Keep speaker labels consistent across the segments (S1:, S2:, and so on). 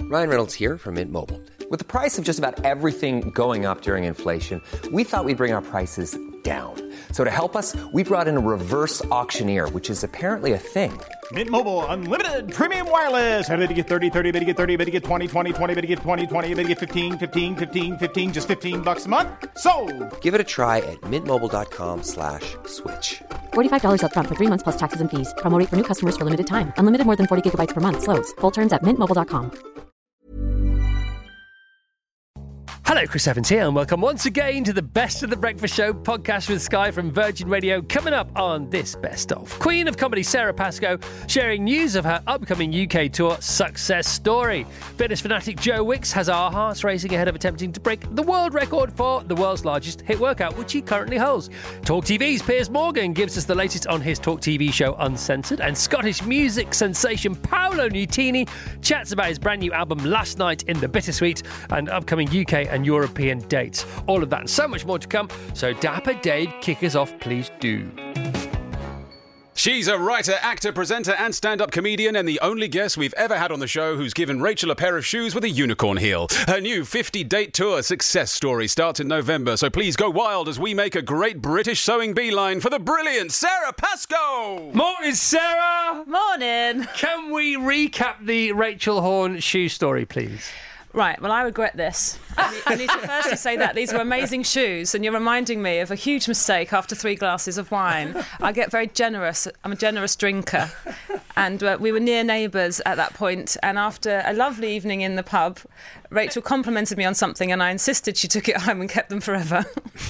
S1: Ryan Reynolds here from Mint Mobile. With the price of just about everything going up during inflation, we thought we'd bring our prices down. So to help us, we brought in a reverse auctioneer, which is apparently a thing.
S2: Mint Mobile Unlimited Premium Wireless. How to get 30, 30, bit to get 30, bit to get 20, 20, 20, bit to get 20, 20, bit to get 15, 15, 15, 15, just $15 a month? Sold!
S1: Give it a try at mintmobile.com/switch.
S3: $45 up front for 3 months plus taxes and fees. Promo rate for new customers for limited time. Unlimited more than 40 gigabytes per month. Slows full terms at mintmobile.com.
S4: Hello, Chris Evans here, and welcome once again to the Best of the Breakfast Show podcast with Sky from Virgin Radio. Coming up on this Best Of, Queen of Comedy Sarah Pascoe sharing news of her upcoming UK tour success story. Fitness fanatic Joe Wicks has our hearts racing ahead of attempting to break the world record for the world's largest hit workout, which he currently holds. Talk TV's Piers Morgan gives us the latest on his Talk TV show Uncensored, and Scottish music sensation Paolo Nutini chats about his brand new album Last Night in the Bittersweet and upcoming UK and European dates. All of that and so much more to come. So Dapper Dave, kick us off, please do.
S5: She's a writer, actor, presenter and stand-up comedian, and the only guest we've ever had on the show who's given Rachel a pair of shoes with a unicorn heel. Her new 50-date tour success story starts in November, so please go wild as we make a great British sewing beeline for the brilliant Sarah Pascoe!
S4: Morning, Sarah!
S6: Morning!
S4: Can we recap the Rachel Horne shoe story, please?
S6: Right, well, I regret this. I need to firstly say that these were amazing shoes, and you're reminding me of a huge mistake after 3 glasses of wine. I get very generous. I'm a generous drinker. And we were near neighbours at that point, and after a lovely evening in the pub, Rachel complimented me on something, and I insisted she took it home and kept them forever.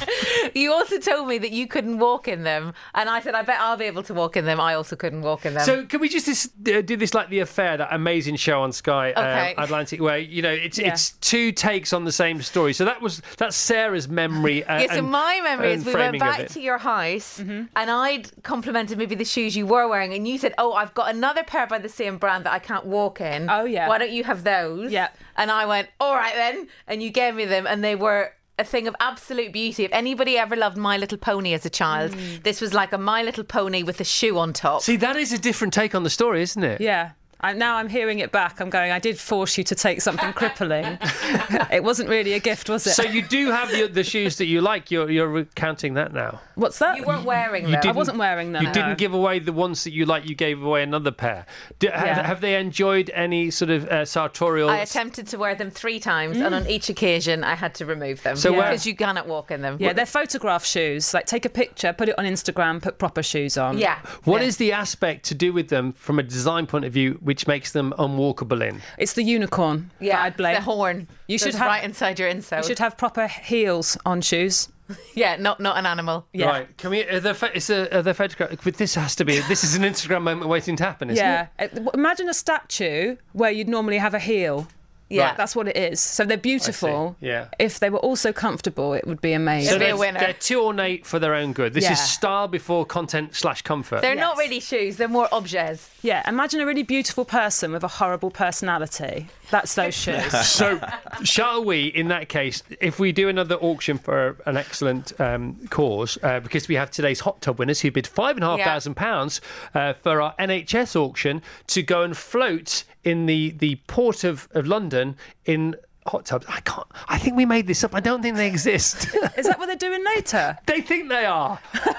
S7: You also told me that you couldn't walk in them, and I said, I bet I'll be able to walk in them. I also couldn't walk in them.
S4: So can we just do this like The Affair, that amazing show on Sky Atlantic, where, you know, it's 2 takes on the same story. So that's Sarah's memory.
S7: So my memory is we went back to your house, and I'd complimented maybe the shoes you were wearing, and you said, oh, I've got another pair by the same brand that I can't walk in.
S6: Oh, yeah.
S7: Why don't you have those?
S6: Yeah.
S7: And I went, all right then. And you gave me them, and they were a thing of absolute beauty. If anybody ever loved My Little Pony as a child, this was like a My Little Pony with a shoe on top.
S4: See, that is a different take on the story, isn't it?
S6: Yeah. Now I'm hearing it back. I'm going, I did force you to take something crippling. It wasn't really a gift, was it?
S4: So you do have the shoes that you like. You're recounting that now.
S6: What's that?
S7: You weren't wearing them.
S6: I wasn't wearing them.
S4: You didn't give away the ones that you like. You gave away another pair. Have they enjoyed any sort of sartorial...
S7: I attempted to wear them 3 times, and on each occasion I had to remove them.
S4: So
S7: because you cannot walk in them.
S6: Yeah, they're photograph shoes. Like, take a picture, put it on Instagram, put proper shoes on.
S7: Yeah.
S4: What is the aspect to do with them from a design point of view which makes them unwalkable in?
S6: It's the unicorn.
S7: Yeah,
S6: I'd blame.
S7: the horn.
S6: You should have
S7: right inside your insole.
S6: You should have proper heels on shoes.
S7: Yeah, not an animal.
S6: Yeah.
S4: Right. Can we? Are there photographs? But this has to be. This is an Instagram moment waiting to happen, isn't it?
S6: Imagine a statue where you'd normally have a heel.
S7: Yeah.
S6: Right. That's what it is. So they're beautiful.
S4: Yeah.
S6: If they were also comfortable, it would be amazing.
S4: So
S7: be a winner.
S4: They're too ornate for their own good. This
S6: Yeah.
S4: is style before content/comfort.
S7: They're not really shoes, they're more objets.
S6: Yeah, imagine a really beautiful person with a horrible personality. That's those shoes.
S4: So, shall we, in that case, if we do another auction for an excellent cause, because we have today's hot tub winners who bid £5,500 for our NHS auction to go and float in the port of London in hot tubs. I think we made this up. I don't think they exist.
S6: Is that what they're doing later?
S4: They think they are,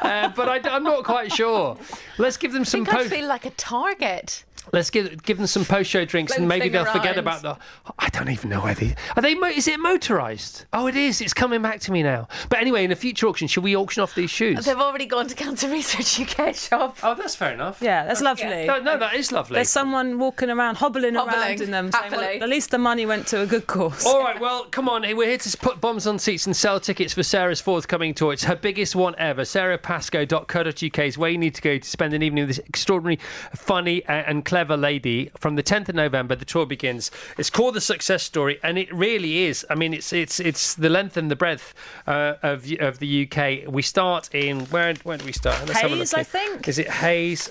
S4: but I'm not quite sure. Let's give them some.
S7: I feel like a target.
S4: Let's give them some post-show drinks, and maybe they'll forget about the... I don't even know where they... Are they... Is it motorised? Oh, it is. It's coming back to me now. But anyway, in a future auction, should we auction off these shoes?
S7: They've already gone to Cancer Research UK shop.
S4: Oh, that's fair enough.
S6: Yeah, that's lovely.
S4: No, that is lovely.
S6: There's someone walking around, hobbling around in them. Saying, well, at least the money went to a good cause.
S4: All right, well, come on. We're here to put bombs on seats and sell tickets for Sarah's forthcoming tour. It's her biggest one ever. sarahpascoe.co.uk is where you need to go to spend an evening with this extraordinary, funny and clever lady. From the 10th of November, the tour begins. It's called The Success Story, and it really is. I mean, it's the length and the breadth of the UK. We start in... Where do we start? Let's have a look
S6: Hayes, I think.
S4: Is it Hayes?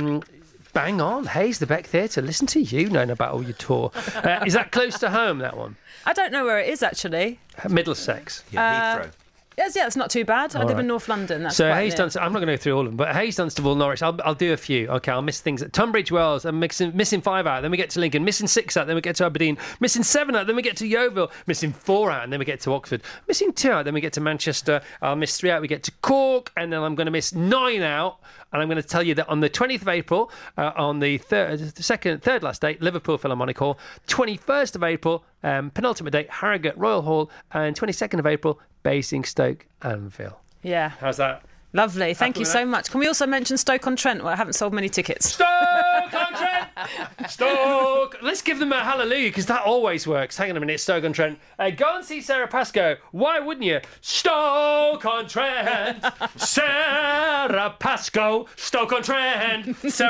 S4: Bang on, Hayes, the Beck Theatre. Listen to you knowing about all your tour. Is that close to home, that one?
S6: I don't know where it is, actually.
S4: Middlesex.
S8: Yeah, Heathrow.
S6: Yes, yeah, it's not too bad. I live
S4: right.
S6: in North London. That's
S4: So
S6: quite
S4: Hayes
S6: near.
S4: Dunstable, I'm not going to go through all of them, but Hayes Dunstable, Norwich, I'll do a few. Okay, I'll miss things. Tunbridge Wells, I'm missing 5 out, then we get to Lincoln. Missing 6 out, then we get to Aberdeen. Missing 7 out, then we get to Yeovil. Missing 4 out, and then we get to Oxford. Missing 2 out, then we get to Manchester. I'll miss 3 out, we get to Cork, and then I'm going to miss 9 out. And I'm going to tell you that on the 20th of April, on the third last date, Liverpool Philharmonic Hall. 21st of April, penultimate date, Harrogate Royal Hall. And 22nd of April, Basingstoke Anvil.
S6: Yeah.
S4: How's that?
S6: Lovely. Thank you
S4: with
S6: so
S4: that?
S6: much. Can we also mention Stoke-on-Trent, where I haven't sold many tickets?
S4: Stoke-on-Trent! Stoke! Let's give them a hallelujah, because that always works. Hang on a minute, Stoke-on-Trent. Go and see Sarah Pascoe. Why wouldn't you? Stoke-on-Trent! Sarah Pascoe! Stoke-on-Trent!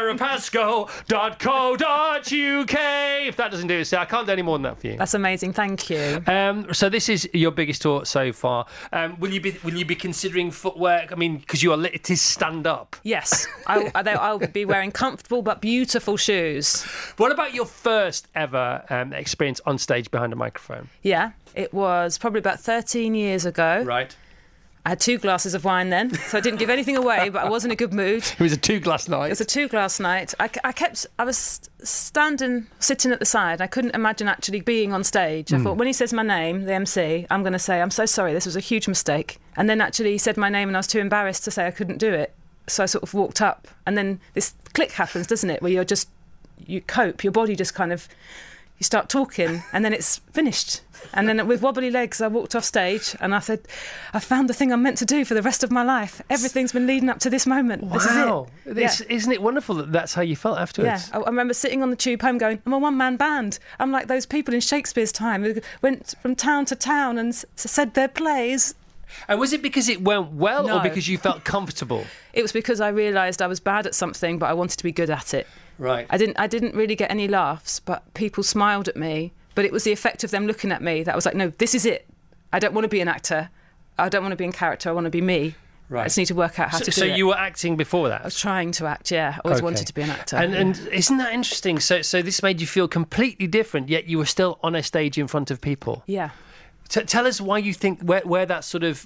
S4: sarahpascoe.co.uk. If that doesn't do it, I can't do any more than that for you.
S6: That's amazing. Thank you.
S4: So this is your biggest tour so far. Will you be considering footwork? I mean, because it is stand up.
S6: Yes, I'll be wearing comfortable but beautiful shoes.
S4: What about your first ever experience on stage behind a microphone?
S6: Yeah, it was probably about 13 years ago.
S4: Right.
S6: I had 2 glasses of wine then, so I didn't give anything away, but I was in a good mood.
S4: It was a 2-glass night.
S6: It was a 2-glass night. I was sitting at the side. I couldn't imagine actually being on stage. I thought, when he says my name, the MC, I'm going to say, I'm so sorry, this was a huge mistake. And then actually he said my name and I was too embarrassed to say I couldn't do it. So I sort of walked up, and then this click happens, doesn't it, where you cope, your body just kind of, you start talking, and then it's finished. And then with wobbly legs, I walked off stage and I said, I found the thing I'm meant to do for the rest of my life. Everything's been leading up to this moment.
S4: Wow.
S6: This is it.
S4: Isn't it wonderful that that's how you felt afterwards?
S6: Yeah, I remember sitting on the tube home going, I'm a one-man band. I'm like those people in Shakespeare's time who went from town to town and said their plays.
S4: And was it because it went well
S6: No.
S4: or because you felt comfortable?
S6: It was because I realised I was bad at something, but I wanted to be good at it.
S4: Right.
S6: I didn't really get any laughs, but people smiled at me. But it was the effect of them looking at me that I was like, no, this is it. I don't want to be an actor. I don't want to be in character. I want to be me.
S4: Right.
S6: I just need to work out how to do it.
S4: So you were acting before that?
S6: I was trying to act, yeah. I always wanted to be an actor.
S4: And isn't that interesting? So this made you feel completely different, yet you were still on a stage in front of people.
S6: Yeah.
S4: Tell us why you think where that sort of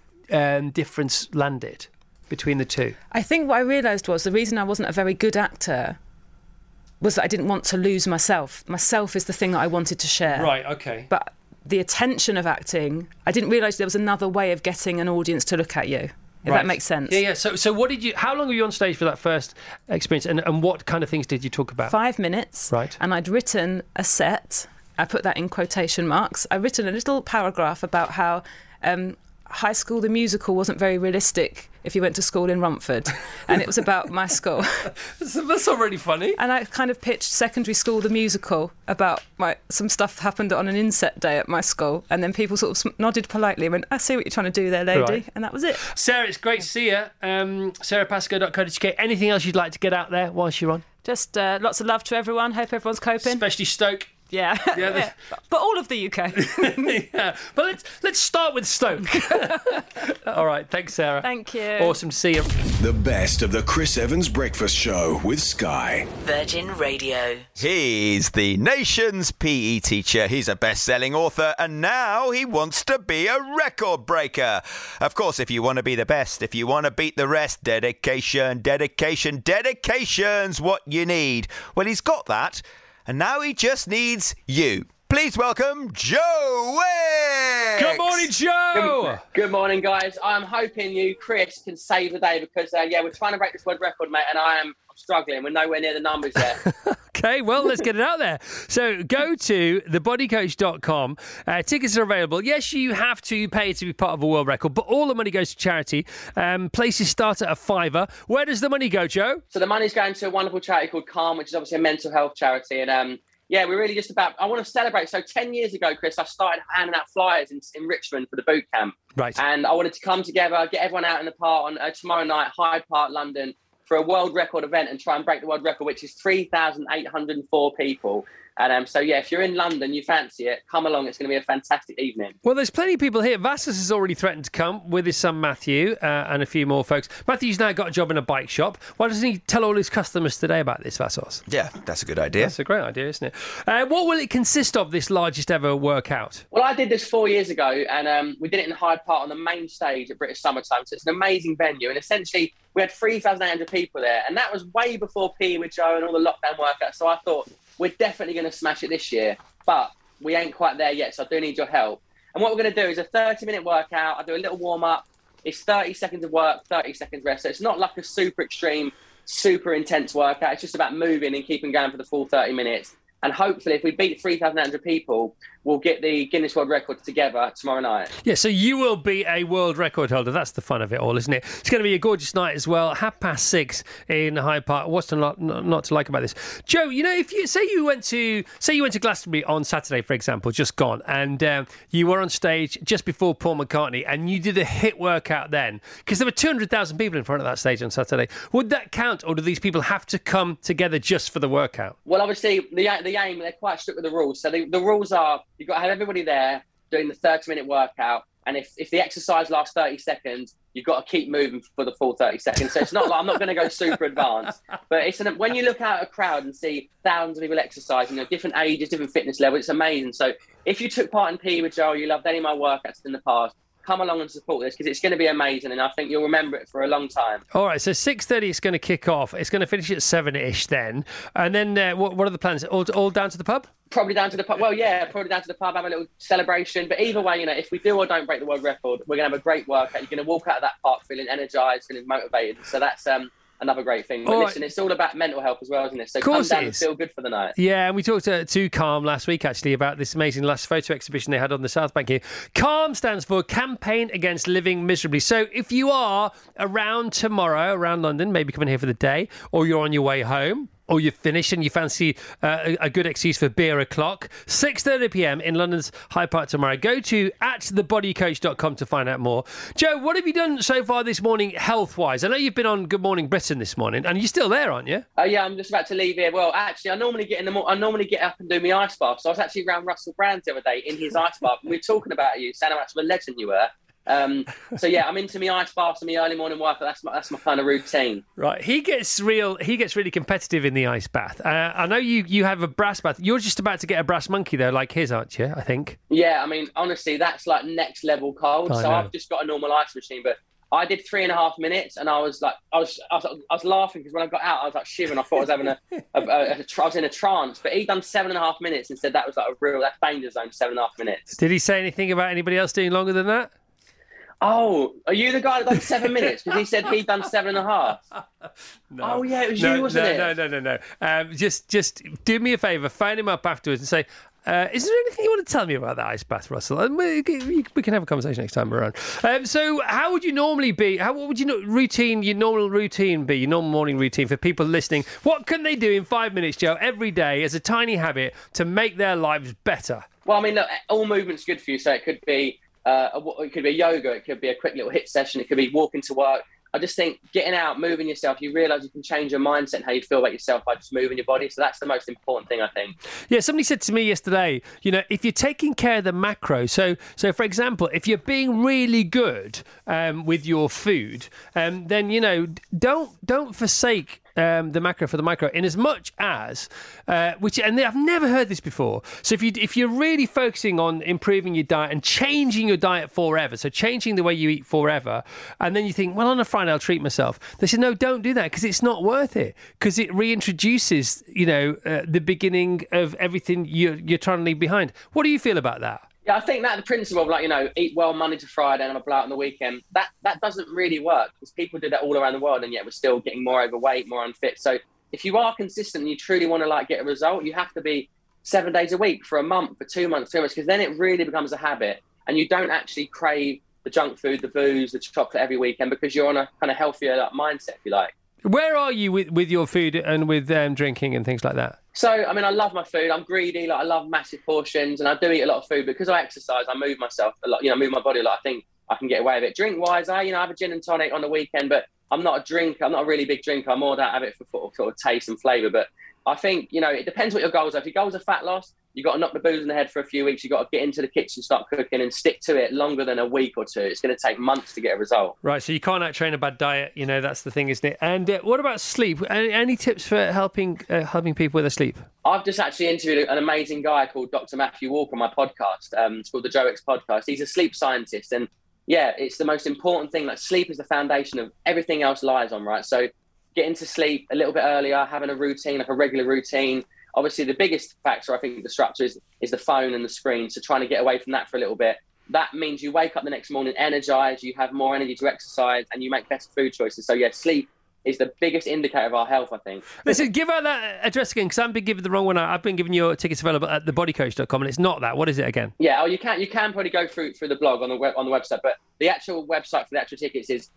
S4: difference landed between the two.
S6: I think what I realised was the reason I wasn't a very good actor was that I didn't want to lose myself. Myself is the thing that I wanted to share.
S4: Right, okay.
S6: But the attention of acting, I didn't realise there was another way of getting an audience to look at you, if that makes sense.
S4: Yeah. So how long were you on stage for that first experience, and what kind of things did you talk about?
S6: 5 minutes.
S4: Right.
S6: And I'd written a set, I put that in quotation marks, I'd written a little paragraph about how High School the Musical wasn't very realistic if you went to school in Romford, and it was about my school.
S4: That's already funny.
S6: And I kind of pitched Secondary School the Musical about some stuff happened on an inset day at my school, and then people sort of nodded politely and went, I see what you're trying to do there, lady.
S4: Right.
S6: And that was it.
S4: Sarah, it's great to see you. sarahpascoe.co.uk. Anything else you'd like to get out there whilst you're on?
S6: Just lots of love to everyone. Hope everyone's coping.
S4: Especially Stoke.
S6: Yeah.
S4: Yeah,
S6: But all of the UK.
S4: Yeah. But let's start with Stoke. All right. Thanks, Sarah.
S6: Thank you.
S4: Awesome to see you.
S8: The best of the Chris Evans Breakfast Show with Sky.
S9: Virgin Radio.
S10: He's the nation's PE teacher. He's a best-selling author, and now he wants to be a record breaker. Of course, if you want to be the best, if you want to beat the rest, dedication's what you need. Well, he's got that, and now he just needs you. Please welcome Joe Wicks!
S4: Good morning, Joe!
S11: Good morning, guys. I'm hoping you, Chris, can save the day because, we're trying to break this world record, mate, and I'm struggling. We're nowhere near the numbers yet.
S4: Okay, well, let's get it out there. So go to thebodycoach.com. Tickets are available. Yes, you have to pay to be part of a world record, but all the money goes to charity. Places start at £5. Where does the money go, Joe?
S11: So the money's going to a wonderful charity called Calm, which is obviously a mental health charity. And we're really just I want to celebrate. So 10 years ago, Chris, I started handing out flyers in Richmond for the boot camp.
S4: Right.
S11: And I wanted to come together, get everyone out in the park on tomorrow night, Hyde Park, London, for a world record event and try and break the world record, which is 3,804 people. And so, yeah, if you're in London, you fancy it, come along. It's going to be a fantastic evening.
S4: Well, there's plenty of people here. Vassos has already threatened to come with his son Matthew and a few more folks. Matthew's now got a job in a bike shop. Why doesn't he tell all his customers today about this, Vassos?
S10: Yeah, that's a good idea.
S4: That's a great idea, isn't it? What will it consist of, this largest ever workout?
S11: Well, I did this 4 years ago, and we did it in Hyde Park on the main stage at British Summertime. So it's an amazing venue. And essentially, we had 3,800 people there. And that was way before PE with Joe and all the lockdown workouts. So I thought, we're definitely going to smash it this year, but we ain't quite there yet, so I do need your help. And what we're going to do is a 30-minute workout. I do a little warm-up. It's 30 seconds of work, 30 seconds rest. So it's not like a super extreme, super intense workout. It's just about moving and keeping going for the full 30 minutes. And hopefully, if we beat 3,800 people, we'll get the Guinness World Record together tomorrow night.
S4: Yeah, so you will be a world record holder. That's the fun of it all, isn't it? It's going to be a gorgeous night as well. 6:30 in Hyde Park. What's to not to like about this? Joe, you know, if you say you went to Glastonbury on Saturday, for example, just gone, and you were on stage just before Paul McCartney, and you did a hit workout then, because there were 200,000 people in front of that stage on Saturday. Would that count, or do these people have to come together just for the workout?
S11: Well, obviously, the aim, they're quite strict with the rules. So the rules are, you've got to have everybody there doing the 30-minute workout. And if the exercise lasts 30 seconds, you've got to keep moving for the full 30 seconds. So it's not like, I'm not going to go super advanced. But when you look out at a crowd and see thousands of people exercising, different ages, different fitness levels, it's amazing. So if you took part in PE with Joe, you loved any of my workouts in the past, come along and support this, because it's going to be amazing, and I think you'll remember it for a long time. All
S4: right, so 6:30 it's going to kick off. It's going to finish at 7-ish then. And then what are the plans? All down to the pub?
S11: Probably down to the pub. Well, yeah, probably down to the pub, have a little celebration. But either way, if we do or don't break the world record, we're going to have a great workout. You're going to walk out of that park feeling energised, feeling motivated. So that's another great thing. But listen, it's all about mental health as well, isn't it? So come down and feel good for the night.
S4: Yeah, and we talked to Calm last week, actually, about this amazing last photo exhibition they had on the South Bank here. Calm stands for Campaign Against Living Miserably. So if you are around tomorrow, around London, maybe coming here for the day, or you're on your way home, or you've finished and you fancy a good excuse for beer o'clock, 6:30 p.m. in London's Hyde Park tomorrow. Go to @thebodycoach.com to find out more. Joe, what have you done so far this morning health-wise? I know you've been on Good Morning Britain this morning, and you're still there, aren't you?
S11: Yeah, I'm just about to leave here. Well, actually, I normally get up and do my ice bath. So I was actually around Russell Brand the other day in his ice bath, and we were talking about you, saying how much of a legend you were. So yeah, I'm into my ice baths and my early morning workout. That's my kind of routine.
S4: Right, he gets really competitive in the ice bath. I know you have a brass bath. You're just about to get a brass monkey though, like his, aren't you? I think.
S11: Yeah, I mean, honestly, that's like next level cold. So I've just got a normal ice machine, but I did 3.5 minutes, and I was laughing because when I got out, I was like shivering. I thought I was having I was in a trance. But he done 7.5 minutes and said that was like that's danger zone. 7.5 minutes.
S4: Did he say anything about anybody else doing longer than that?
S11: Oh, are you the guy that done 7 minutes? Because he said he'd done 7.5.
S4: No.
S11: Oh, yeah, it was you, wasn't it?
S4: No. Just do me a favour, phone him up afterwards and say, is there anything you want to tell me about that ice bath, Russell? And we can have a conversation next time we're around. So how would you normally be? What would your normal routine be, your normal morning routine for people listening? What can they do in 5 minutes, Joe, every day as a tiny habit to make their lives better?
S11: Well, I mean, look, all movement's good for you. So it could be yoga, it could be a quick little HIIT session, it could be walking to work. I just think getting out, moving yourself, you realise you can change your mindset and how you feel about yourself by just moving your body. So that's the most important thing, I think.
S4: Yeah, somebody said to me yesterday, if you're taking care of the macro, so for example, if you're being really good with your food, then, don't forsake the macro for the micro, in as much as I've never heard this before. So if you're really focusing on improving your diet and changing your diet forever, so changing the way you eat forever, and then you think, well, on a Friday I'll treat myself. They said, no, don't do that, because it's not worth it, because it reintroduces the beginning of everything you're trying to leave behind. What do you feel about that?
S11: Yeah, I think that the principle of eat well Monday to Friday and have a blowout on the weekend, that doesn't really work, because people do that all around the world, and yet we're still getting more overweight, more unfit. So if you are consistent and you truly want to get a result, you have to be 7 days a week for a month, for 2 months, 3 months, because then it really becomes a habit, and you don't actually crave the junk food, the booze, the chocolate every weekend, because you're on a kind of healthier mindset, if you like.
S4: Where are you with your food and with drinking and things like that?
S11: So, I mean, I love my food. I'm greedy. I love massive portions, and I do eat a lot of food because I exercise. I move myself a lot. Move my body a lot. I think I can get away with it. Drink-wise, I have a gin and tonic on the weekend, but I'm not a drinker. I'm not a really big drinker. I'm more that have it for sort of taste and flavour. But I think, it depends what your goals are. If your goals are fat loss, you've got to knock the booze in the head for a few weeks. You've got to get into the kitchen, start cooking and stick to it longer than a week or two. It's going to take months to get a result.
S4: Right, so you can't out-train a bad diet. That's the thing, isn't it? And what about sleep? Any tips for helping people with their sleep?
S11: I've just actually interviewed an amazing guy called Dr. Matthew Walker on my podcast. It's called the Joe X Podcast. He's a sleep scientist. And yeah, it's the most important thing. Like, sleep is the foundation of everything else lies on, right? So get into sleep a little bit earlier, having a routine, like a regular routine. Obviously, the biggest factor, I think, disruptor is the phone and the screen. So trying to get away from that for a little bit. That means you wake up the next morning energized, you have more energy to exercise, and you make better food choices. So yeah, sleep is the biggest indicator of our health, I think.
S4: Listen, give out that address again, because I've been given the wrong one. I've been given your tickets available at thebodycoach.com, and it's not that. What is it again?
S11: Yeah, you can probably go through the blog on the website, but the actual website for the actual tickets is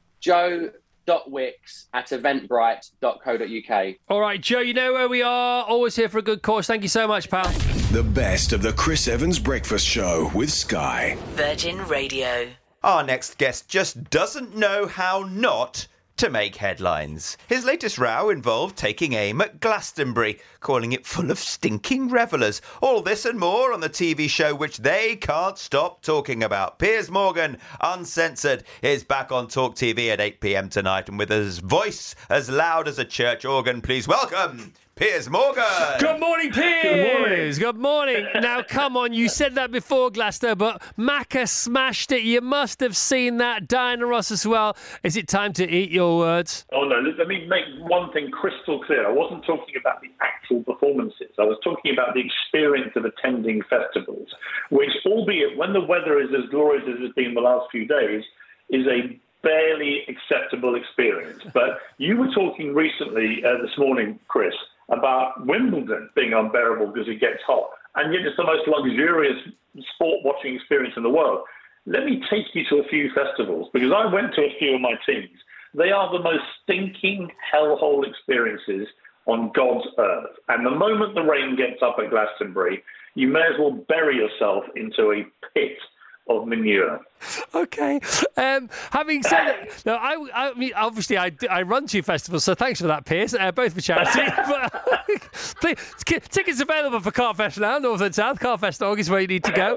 S11: joe.wicks@eventbrite.co.uk.
S4: All right, Joe, you know where we are. Always here for a good cause. Thank you so much, pal.
S8: The best of the Chris Evans Breakfast Show with Sky.
S9: Virgin Radio.
S10: Our next guest just doesn't know how not to make headlines. His latest row involved taking aim at Glastonbury, calling it full of stinking revellers. All this and more on the TV show which they can't stop talking about. Piers Morgan, Uncensored, is back on Talk TV at 8 p.m. tonight, and with his voice as loud as a church organ, please welcome Piers Morgan.
S4: Good morning, Piers. Good morning. Now, come on, you said that before, Glasgow, but Macca smashed it. You must have seen that. Diana Ross as well. Is it time to eat your words?
S12: Oh, no. Let me make one thing crystal clear. I wasn't talking about the actual performances. I was talking about the experience of attending festivals, which, albeit when the weather is as glorious as it's been the last few days, is a barely acceptable experience. But you were talking recently, this morning, Chris, about Wimbledon being unbearable because it gets hot, and yet it's the most luxurious sport-watching experience in the world. Let me take you to a few festivals, because I went to a few of my teams. They are the most stinking hellhole experiences on God's earth. And the moment the rain gets up at Glastonbury, you may as well bury yourself into a pit of manure.
S4: Okay. Having said that, no, I mean, obviously, I run two festivals, so thanks for that, Piers. Both for charity. But tickets available for Carfest now, North and South. Carfest.org is where you need to go.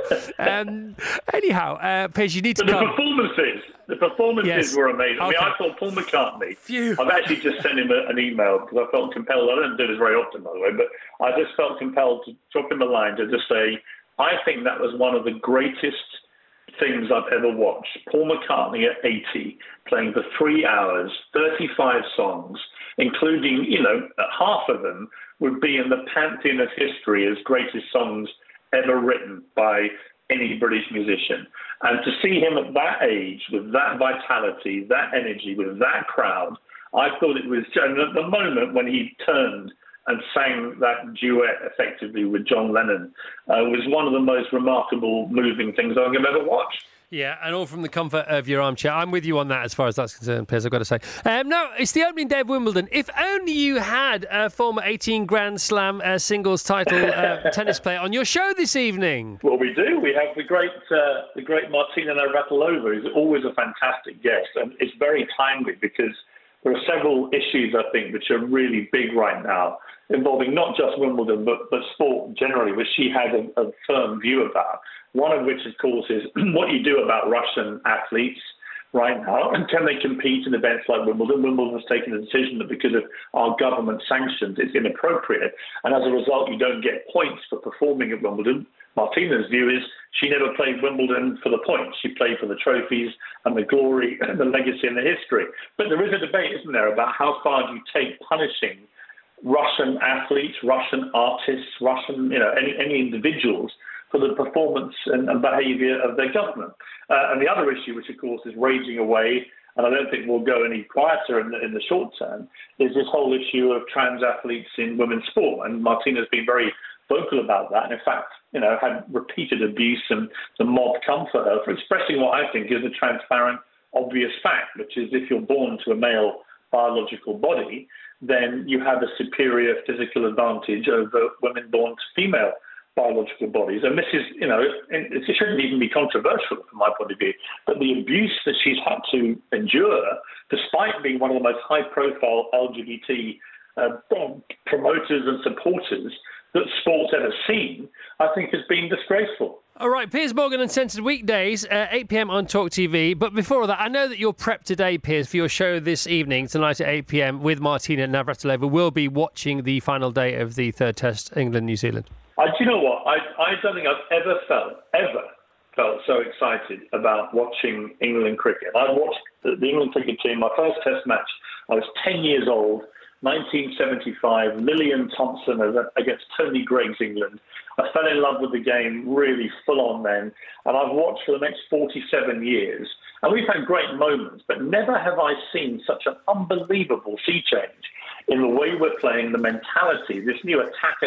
S4: Anyhow, Piers, you need to come.
S12: The performances
S4: Yes.
S12: were amazing.
S4: Okay.
S12: I mean, I saw Paul McCartney.
S4: Phew.
S12: I've actually just sent him an email because I felt compelled. I don't do this very often, by the way, but I just felt compelled to drop him a line to just say, I think that was one of the greatest things I've ever watched. Paul McCartney at 80, playing for 3 hours, 35 songs, including, half of them would be in the pantheon of history as greatest songs ever written by any British musician. And to see him at that age, with that vitality, that energy, with that crowd, I thought it was, and at the moment when he turned and sang that duet effectively with John Lennon, was one of the most remarkable, moving things I've ever watched.
S4: Yeah, and all from the comfort of your armchair. I'm with you on that as far as that's concerned, Piers, I've got to say. No, it's the opening day of Wimbledon. If only you had a former 18 Grand Slam singles title tennis player on your show this evening.
S12: Well, we do. We have the great Martina Navratilova, who's always a fantastic guest. And it's very timely because there are several issues, I think, which are really big right now, involving not just Wimbledon, but sport generally, which she has a firm view about. One of which, of course, is what you do about Russian athletes right now. And can they compete in events like Wimbledon? Wimbledon has taken a decision that because of our government sanctions, it's inappropriate. And as a result, you don't get points for performing at Wimbledon. Martina's view is she never played Wimbledon for the points. She played for the trophies and the glory and the legacy and the history. But there is a debate, isn't there, about how far do you take punishing Russian athletes, Russian artists, any individuals for the performance and behaviour of their government. And the other issue, which of course is raging away, and I don't think will go any quieter in the short term, is this whole issue of trans athletes in women's sport. And Martina's been very vocal about that, and in fact, had repeated abuse and the mob come for her for expressing what I think is a transparent, obvious fact, which is if you're born to a male biological body, then you have a superior physical advantage over women born to female biological bodies. And this is, it shouldn't even be controversial from my point of view, but the abuse that she's had to endure, despite being one of the most high-profile LGBT promoters and supporters that sport's ever seen, I think has been disgraceful.
S4: All right, Piers Morgan Uncensored weekdays, 8 p.m. on Talk TV. But before that, I know that you're prepped today, Piers, for your show this evening, tonight at 8 p.m. with Martina Navratilova. We'll be watching the final day of the third test, England-New Zealand.
S12: Do you know what? I don't think I've ever felt so excited about watching England cricket. I watched the England cricket team, my first test match. I was 10 years old, 1975, Lillian Thompson against Tony Gregg's England. I fell in love with the game really full on then, and I've watched for the next 47 years. And we've had great moments, but never have I seen such an unbelievable sea change in the way we're playing, the mentality, this new attack,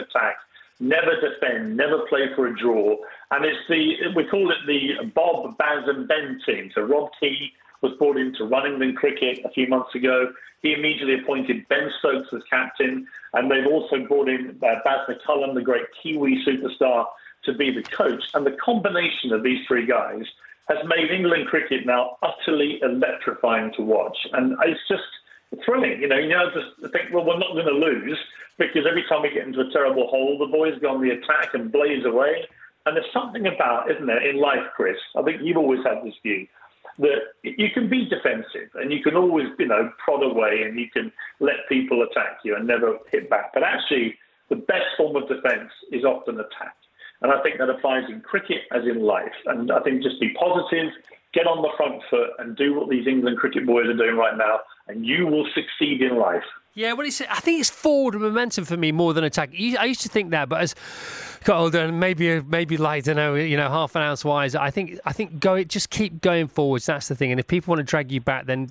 S12: never defend, never play for a draw. And we call it the Bob, Baz and Ben team. So Rob Key was brought into run England cricket a few months ago. He immediately appointed Ben Stokes as captain, and they've also brought in Baz McCullum, the great Kiwi superstar, to be the coach. And the combination of these three guys has made England cricket now utterly electrifying to watch. And it's just thrilling. You just think, well, we're not going to lose, because every time we get into a terrible hole, the boys go on the attack and blaze away. And there's something about, isn't there, in life, Chris, I think you've always had this view, that you can be defensive and you can always, prod away and you can let people attack you and never hit back. But actually, the best form of defence is often attack. And I think that applies in cricket as in life. And I think just be positive, get on the front foot and do what these England cricket boys are doing right now, and you will succeed in life.
S4: Yeah, I think it's forward momentum for me more than attack. I used to think that, but as got older and maybe like, half an ounce wiser, I think just keep going forwards. That's the thing. And if people want to drag you back, then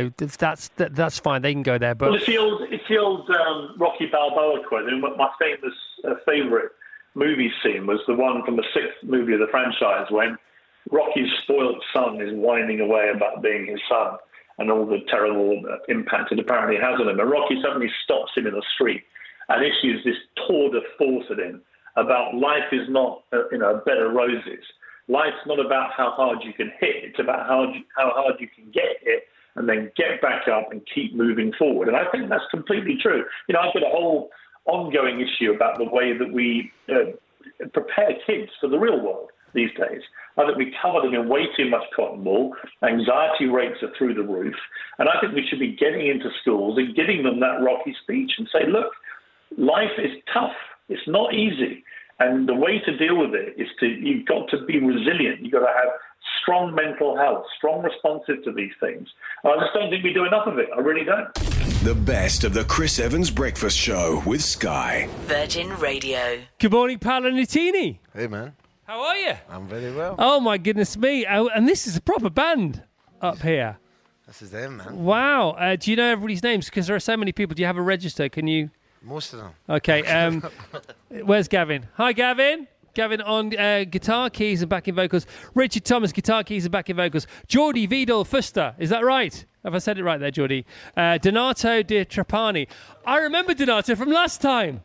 S4: that's fine. They can go there. But
S12: well, it's the old Rocky Balboa quote. And my famous favourite movie scene was the one from the sixth movie of the franchise when Rocky's spoiled son is whining away about being his son and all the terrible impact it apparently has on him. And Rocky suddenly stops him in the street and issues this tour de force at him about life is not, a bed of roses. Life's not about how hard you can hit. It's about how hard you can get hit and then get back up and keep moving forward. And I think that's completely true. I've got a whole ongoing issue about the way that we prepare kids for the real world these days. I think we cover them in way too much cotton wool. Anxiety rates are through the roof. And I think we should be getting into schools and giving them that Rocky speech and say, look, life is tough. It's not easy. And the way to deal with it is you've got to be resilient. You've got to have strong mental health, strong responses to these things. And I just don't think we do enough of it. I really don't.
S8: The best of the Chris Evans Breakfast Show with Sky.
S9: Virgin Radio.
S4: Good morning, Paolo Nutini.
S13: Hey, man.
S4: How are you?
S13: I'm very well.
S4: Oh, my goodness me. Oh, and this is a proper band up here.
S13: This is them, man.
S4: Wow. Do you know everybody's names? Because there are so many people. Do you have a register? Can you...
S13: Most of them.
S4: Okay. Where's Gavin? Hi, Gavin. Gavin on guitar, keys and backing vocals. Richard Thomas, guitar, keys and backing vocals. Geordie Vidal Fuster. Is that right? Have I said it right there, Geordie? Donato Di Trapani. I remember Donato from last time.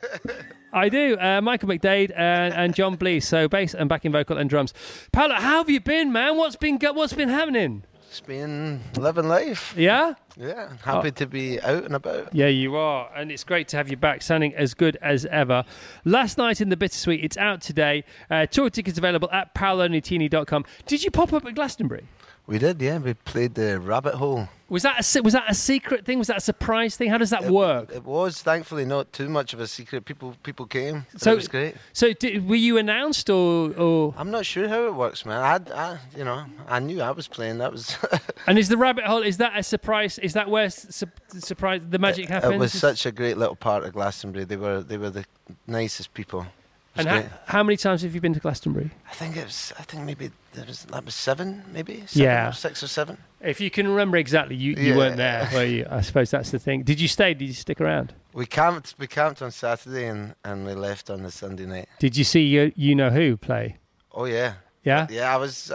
S4: I do. Michael McDade and John Blees. So bass and backing vocal and drums. Paolo, how have you been, man? What's been happening?
S13: It's been living life.
S4: Yeah?
S13: Yeah. Happy to be out and about.
S4: Yeah, you are. And it's great to have you back, sounding as good as ever. Last Night in the Bittersweet, it's out today. Tour tickets available at paolonutini.com. Did you pop up at Glastonbury?
S13: We did, yeah. We played the Rabbit Hole.
S4: Was that a secret thing? Was that a surprise thing? How does that work?
S13: It was, thankfully, not too much of a secret. People came. So it was great.
S4: So were you announced or?
S13: I'm not sure how it works, man. I knew I was playing. That was.
S4: And is the Rabbit Hole? Is that a surprise? Is that where surprise the magic happens?
S13: It was such a great little part of Glastonbury. They were the nicest people.
S4: And how many times have you been to Glastonbury?
S13: I think maybe that was 7, maybe 7
S4: yeah.
S13: or 6 or 7.
S4: If you can remember exactly, you weren't there, were you? I suppose that's the thing. Did you stay? Did you stick around?
S13: We camped on Saturday and we left on the Sunday night.
S4: Did you see You Know Who play?
S13: Oh yeah.
S4: Yeah.
S13: Yeah,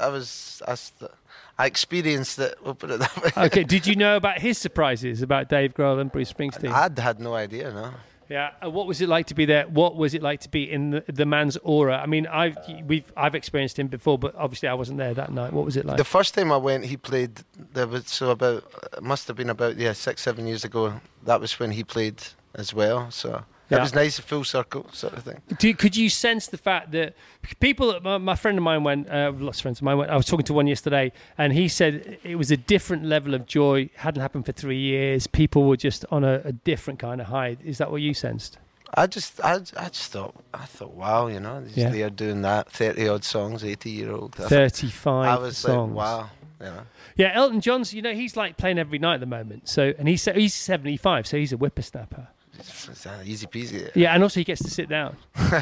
S13: I experienced it. We'll put it that way.
S4: Okay. Did you know about his surprises about Dave Grohl and Bruce Springsteen?
S13: I had no idea. No.
S4: Yeah, what was it like to be there? What was it like to be in the man's aura? I mean, I've experienced him before, but obviously I wasn't there that night. What was it like?
S13: The first time I went, he played. It must have been about 6-7 years ago. That was when he played as well. So it was nice, a full circle sort of thing.
S4: Could you sense the fact that people? My friend of mine went. Lots of friends of mine went. I was talking to one yesterday, and he said it was a different level of joy. Hadn't happened for 3 years. People were just on a different kind of high. Is that what you sensed?
S13: I just thought, wow, he's there doing that, 30 odd songs, 80-year-old.
S4: 35
S13: I was
S4: songs.
S13: like, wow,
S4: Yeah, Elton John's. He's like playing every night at the moment. So, and he's 75, so he's a whippersnapper.
S13: It's easy peasy.
S4: Yeah, and also he gets to sit down.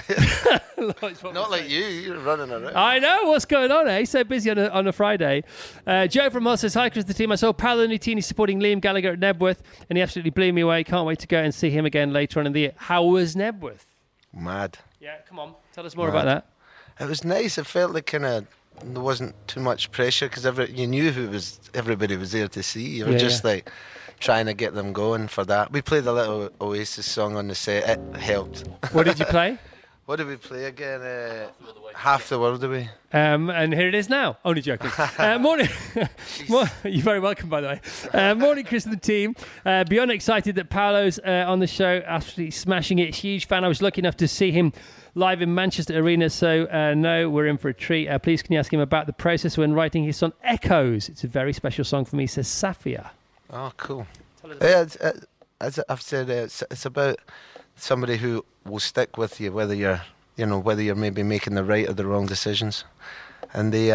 S13: Not like you're running around.
S4: I know, what's going on, eh? So busy on a Friday. Joe from Hull says, hi, Chris, the team. I saw Paolo Nutini supporting Liam Gallagher at Nebworth, and he absolutely blew me away. Can't wait to go and see him again later on in the year. How was Nebworth?
S13: Mad.
S4: Yeah, come on, tell us more about that.
S13: It was nice. It felt like there wasn't too much pressure because you knew everybody was there to see. You were like trying to get them going for that. We played a little Oasis song on the set. It helped.
S4: What did you play?
S13: What did we play again? Half the World Away.
S4: And here it is now. Only joking. Morning. You're very welcome, by the way. Morning, Chris and the team. Beyond excited that Paolo's on the show. Absolutely smashing it. Huge fan. I was lucky enough to see him live in Manchester Arena, so no, we're in for a treat. Please, can you ask him about the process when writing his song Echoes? It's a very special song for me, says Safia.
S13: Oh, cool. Yeah, as I've said, it's about somebody who will stick with you, whether you're maybe making the right or the wrong decisions, and they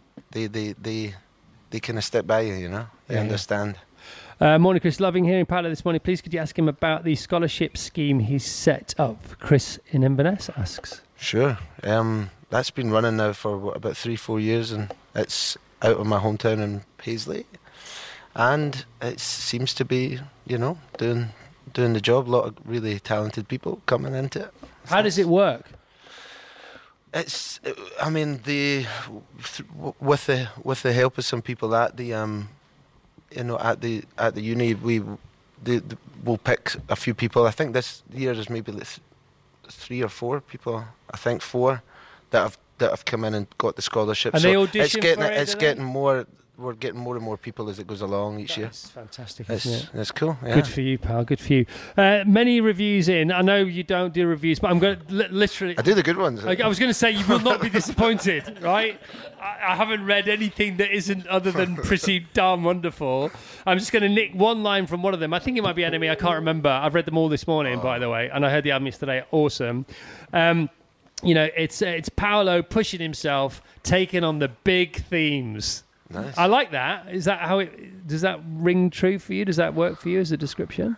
S13: kind of stick by you. They understand.
S4: Morning, Chris. Loving hearing Paolo this morning. Please, could you ask him about the scholarship scheme he's set up? Chris in Inverness asks.
S13: Sure. That's been running now for about 3-4 years, and it's out of my hometown in Paisley. And it seems to be, doing the job. A lot of really talented people coming into it.
S4: How does it work?
S13: With the help of some people at the at the uni, we'll pick a few people. I think this year there's maybe 3 or 4 people. I think 4 that have come in and got the scholarship.
S4: And they audition for it?
S13: It's getting more. We're getting more and more people as it goes along each year.
S4: That's fantastic, isn't it?
S13: It's cool. Yeah.
S4: Good for you, pal. Good for you. Many reviews in. I know you don't do reviews, but I'm going to literally...
S13: I do the good ones.
S4: I was going to say, you will not be disappointed, right? I haven't read anything that isn't other than pretty darn wonderful. I'm just going to nick one line from one of them. I think it might be Enemy. I can't remember. I've read them all this morning, by the way, and I heard the album yesterday. Awesome. It's Paolo pushing himself, taking on the big themes.
S13: Nice.
S4: I like that. Is that how it? Does that ring true for you? Does that work for you as a description?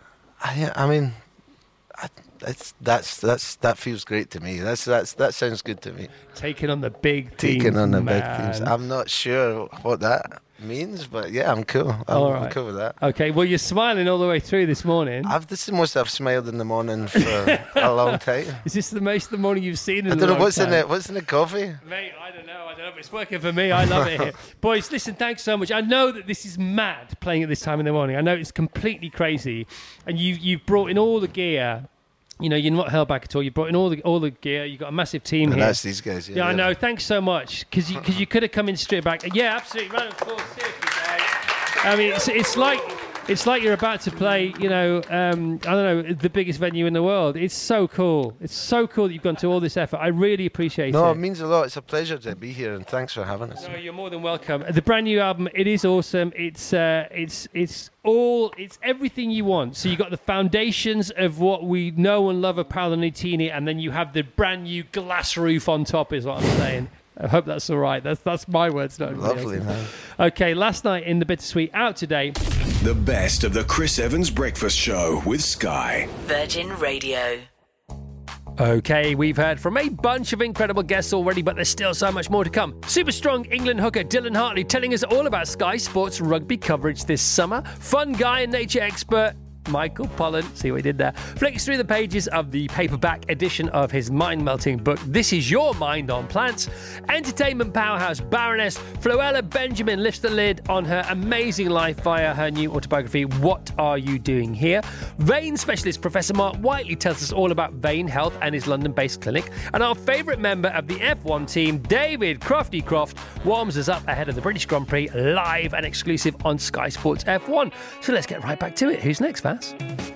S13: That feels great to me. That sounds good to me.
S4: Taking on the big themes.
S13: Taking on the big themes. I'm not sure what that means, but yeah, I'm cool. I'm cool with that.
S4: Okay, well, you're smiling all the way through this morning.
S13: This is the most I've smiled in the morning for a long time.
S4: Is this the most of the morning you've seen in a long time?
S13: I don't know, what's in the coffee?
S4: Mate, I don't know, but it's working for me. I love it here. Boys, listen, thanks so much. I know that this is mad playing at this time in the morning. I know it's completely crazy, and you've brought in all the gear. You're not held back at all. You brought in all the gear. You've got a massive team here.
S13: That's these guys.
S4: Yeah, I know. Thanks so much. Because you could have come in straight back. Yeah, absolutely. Round of applause. Seriously, guys. I mean, it's like you're about to play, I don't know, the biggest venue in the world. It's so cool. It's so cool that you've gone to all this effort. I really appreciate it.
S13: No, it means a lot. It's a pleasure to be here, and thanks for having us.
S4: No, you're more than welcome. The brand new album, it is awesome. It's everything you want. So you got the foundations of what we know and love of Paolo Nutini, and then you have the brand new glass roof on top, is what I'm saying. I hope that's all right. That's my words, not
S13: lovely, man.
S4: Okay, Last Night in the Bittersweet, out today.
S8: The best of the Chris Evans Breakfast Show with Sky.
S9: Virgin Radio.
S4: Okay, we've heard from a bunch of incredible guests already, but there's still so much more to come. Super strong England hooker Dylan Hartley telling us all about Sky Sports rugby coverage this summer. Fun guy and nature expert Michael Pollan, see what he did there, flicks through the pages of the paperback edition of his mind-melting book, This Is Your Mind on Plants. Entertainment powerhouse Baroness Floella Benjamin lifts the lid on her amazing life via her new autobiography, What Are You Doing Here? Vein specialist Professor Mark Whiteley tells us all about Vein Health and his London-based clinic. And our favourite member of the F1 team, David Crofty Croft, warms us up ahead of the British Grand Prix, live and exclusive on Sky Sports F1. So let's get right back to it. Who's next, Vass?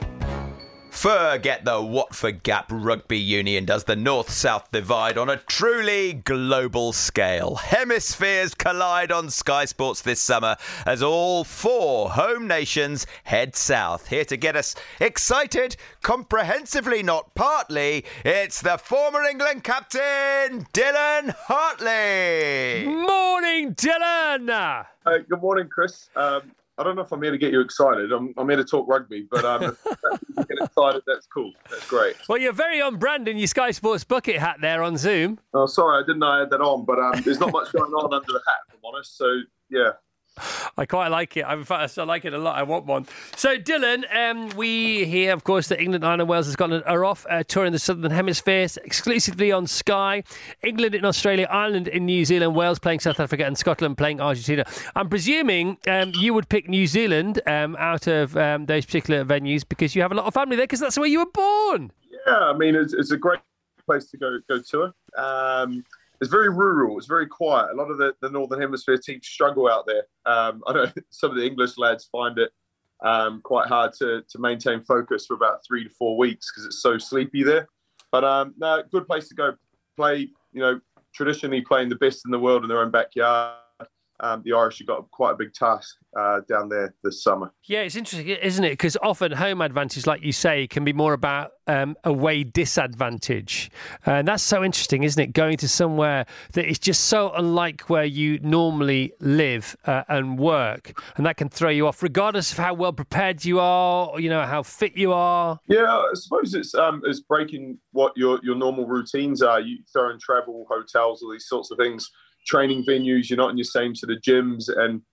S10: Forget the Watford Gap Rugby Union does the north-south divide on a truly global scale. Hemispheres collide on Sky Sports this summer as all 4 home nations head south. Here to get us excited, comprehensively, not partly, it's the former England captain, Dylan Hartley.
S4: Morning, Dylan!
S9: Good morning, Chris. I don't know if I'm here to get you excited. I'm here to talk rugby, but if you get excited, that's cool. That's great.
S4: Well, you're very on brand in your Sky Sports bucket hat there on Zoom.
S9: Oh, sorry, I didn't know I had that on, but there's not much going on under the hat, if I'm honest. So, yeah.
S4: I quite like it. In fact, I like it a lot. I want one. So, Dylan, we hear, of course, that England, Ireland, Wales and Scotland are off touring the Southern Hemisphere exclusively on Sky. England in Australia, Ireland in New Zealand, Wales playing South Africa and Scotland playing Argentina. I'm presuming you would pick New Zealand out of those particular venues because you have a lot of family there because that's where you were born.
S9: Yeah, I mean, it's a great place to go tour. It's very rural. It's very quiet. A lot of the Northern Hemisphere teams struggle out there. I know some of the English lads find it quite hard to maintain focus for about 3 to 4 weeks because it's so sleepy there. But no, good place to go play. Traditionally playing the best in the world in their own backyard. The Irish have got quite a big task down there this summer.
S4: Yeah, it's interesting, isn't it? Because often home advantage, like you say, can be more about away disadvantage. And that's so interesting, isn't it? Going to somewhere that is just so unlike where you normally live and work. And that can throw you off, regardless of how well prepared you are, or, how fit you are.
S9: Yeah, I suppose it's breaking what your normal routines are. You throw in travel, hotels, all these sorts of things. Training venues, you're not in your same sort of gyms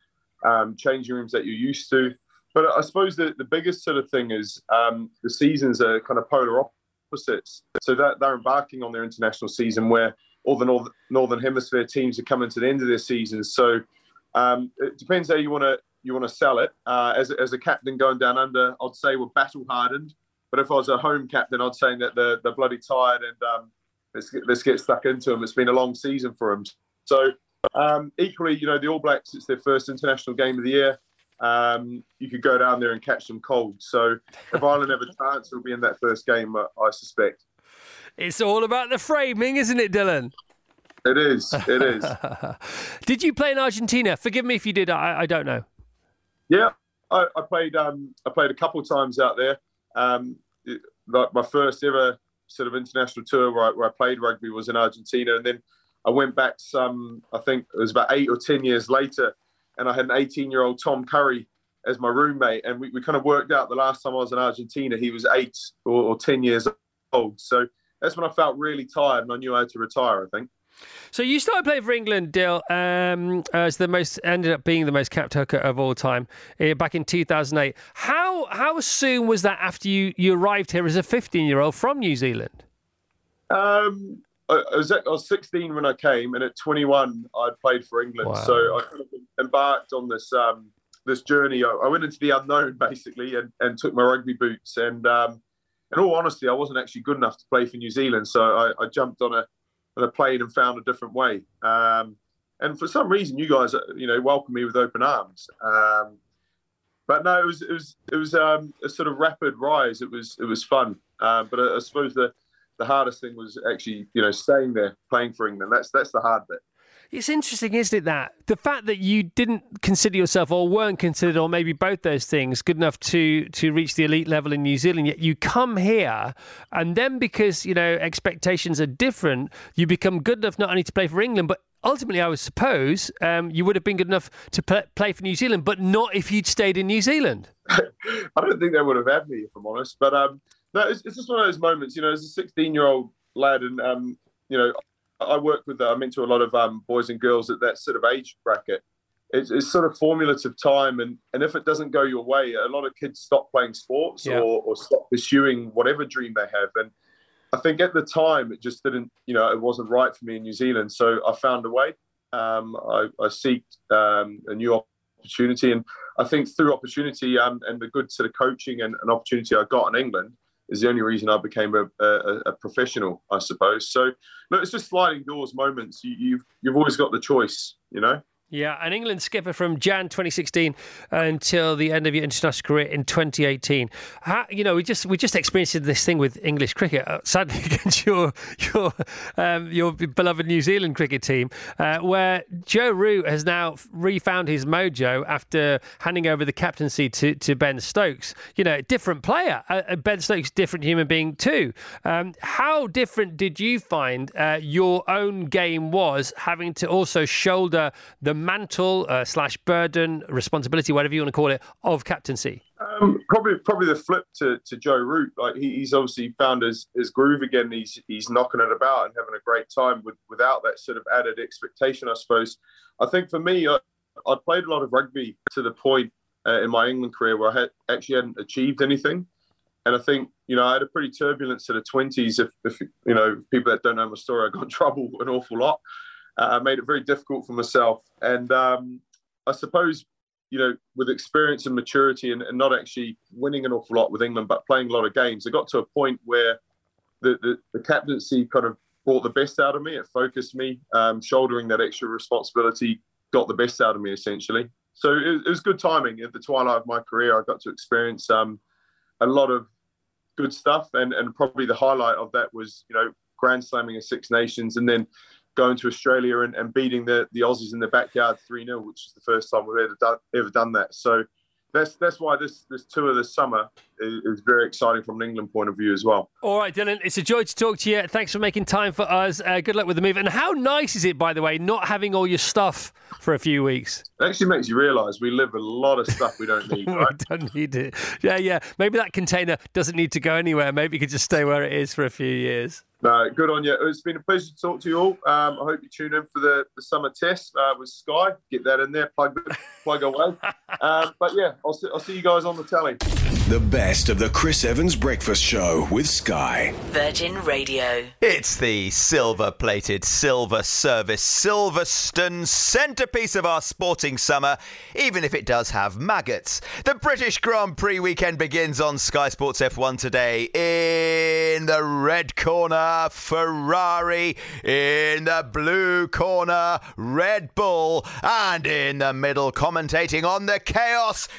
S9: and changing rooms that you're used to. But I suppose the biggest sort of thing is the seasons are kind of polar opposites. So that they're embarking on their international season where all the Northern Hemisphere teams are coming to the end of their seasons. So it depends how you want to sell it. As a captain going down under, I'd say we're battle hardened. But if I was a home captain, I'd say that they're bloody tired and let's get stuck into them. It's been a long season for them. So equally, the All Blacks, it's their first international game of the year. You could go down there and catch them cold. So if Ireland have a chance, it'll be in that first game, I suspect.
S4: It's all about the framing, isn't it, Dylan?
S9: It is. It is.
S4: Did you play in Argentina? Forgive me if you did. I don't know.
S9: Yeah, I played a couple of times out there. Like my first ever sort of international tour where I played rugby was in Argentina, and then I went back I think it was about 8 or 10 years later, and I had an 18-year-old Tom Curry as my roommate, and we kind of worked out the last time I was in Argentina, he was 8 or 10 years old. So that's when I felt really tired and I knew I had to retire, I think.
S4: So you started playing for England, Dill, as ended up being the most capped hooker of all time back in 2008. How soon was that after you arrived here as a 15-year-old from New Zealand?
S9: I was 16 when I came, and at 21 I'd played for England. Wow. So I kind of embarked on this journey. I went into the unknown basically, and took my rugby boots. And in all honesty, I wasn't actually good enough to play for New Zealand, so I jumped on a plane and found a different way. And for some reason, you guys, welcomed me with open arms. But no, it was a sort of rapid rise. It was fun. But I suppose the hardest thing was actually, staying there, playing for England. That's the hard bit.
S4: It's interesting, isn't it, that the fact that you didn't consider yourself, or weren't considered, or maybe both those things, good enough to reach the elite level in New Zealand, yet you come here, and then because, expectations are different, you become good enough not only to play for England, but ultimately, I would suppose, you would have been good enough to play for New Zealand, but not if you'd stayed in New Zealand.
S9: I don't think they would have had me, if I'm honest. But no, it's just one of those moments, as a 16-year-old lad, and I mentor a lot of boys and girls at that sort of age bracket, it's sort of formulative time, and if it doesn't go your way, a lot of kids stop playing sports or stop pursuing whatever dream they have. And I think at the time it just didn't, it wasn't right for me in New Zealand. So I found a way. I sought a new opportunity, and I think through opportunity and the good sort of coaching and an opportunity I got in England is the only reason I became a professional, I suppose. So look, it's just sliding doors moments. You've always got the choice,
S4: Yeah, an England skipper from Jan 2016 until the end of your international career in 2018. We just experienced this thing with English cricket, sadly against your beloved New Zealand cricket team, where Joe Root has now refound his mojo after handing over the captaincy to Ben Stokes. Different player. Ben Stokes, different human being too. How different did you find your own game was, having to also shoulder the mantle / burden, responsibility, whatever you want to call it, of captaincy?
S9: Probably the flip to Joe Root. Like he's obviously found his groove again. He's knocking it about and having a great time without that sort of added expectation, I suppose. I think for me, I played a lot of rugby to the point in my England career where I hadn't achieved anything. And I think, I had a pretty turbulent sort of 20s. If people that don't know my story, I got in trouble an awful lot. Made it very difficult for myself. And I suppose, with experience and maturity and not actually winning an awful lot with England, but playing a lot of games, I got to a point where the captaincy kind of brought the best out of me. It focused me. Shouldering that extra responsibility got the best out of me, essentially. So it was good timing. At the twilight of my career, I got to experience a lot of good stuff. And probably the highlight of that was, Grand Slamming in Six Nations and then going to Australia and beating the Aussies in the backyard 3-0, which is the first time we've ever done that. So that's why this tour this summer is very exciting from an England point of view as well.
S4: All right, Dylan, it's a joy to talk to you. Thanks for making time for us. Good luck with the move. And how nice is it, by the way, not having all your stuff for a few weeks?
S9: It actually makes you realise we live with a lot of stuff we don't need, right?
S4: We don't need it. Yeah. Maybe that container doesn't need to go anywhere. Maybe it could just stay where it is for a few years.
S9: No, good on you. It's been a pleasure to talk to you all. I hope you tune in for the summer test with Sky. Get that in there, plug away. But yeah, I'll see you guys on the telly.
S8: The best of the Chris Evans Breakfast Show with Sky.
S14: Virgin Radio.
S10: It's the silver-plated, silver-service, Silverstone centrepiece of our sporting summer, even if it does have maggots. The British Grand Prix weekend begins on Sky Sports F1 today. In the red corner, Ferrari. In the blue corner, Red Bull. And in the middle, commentating on the chaos,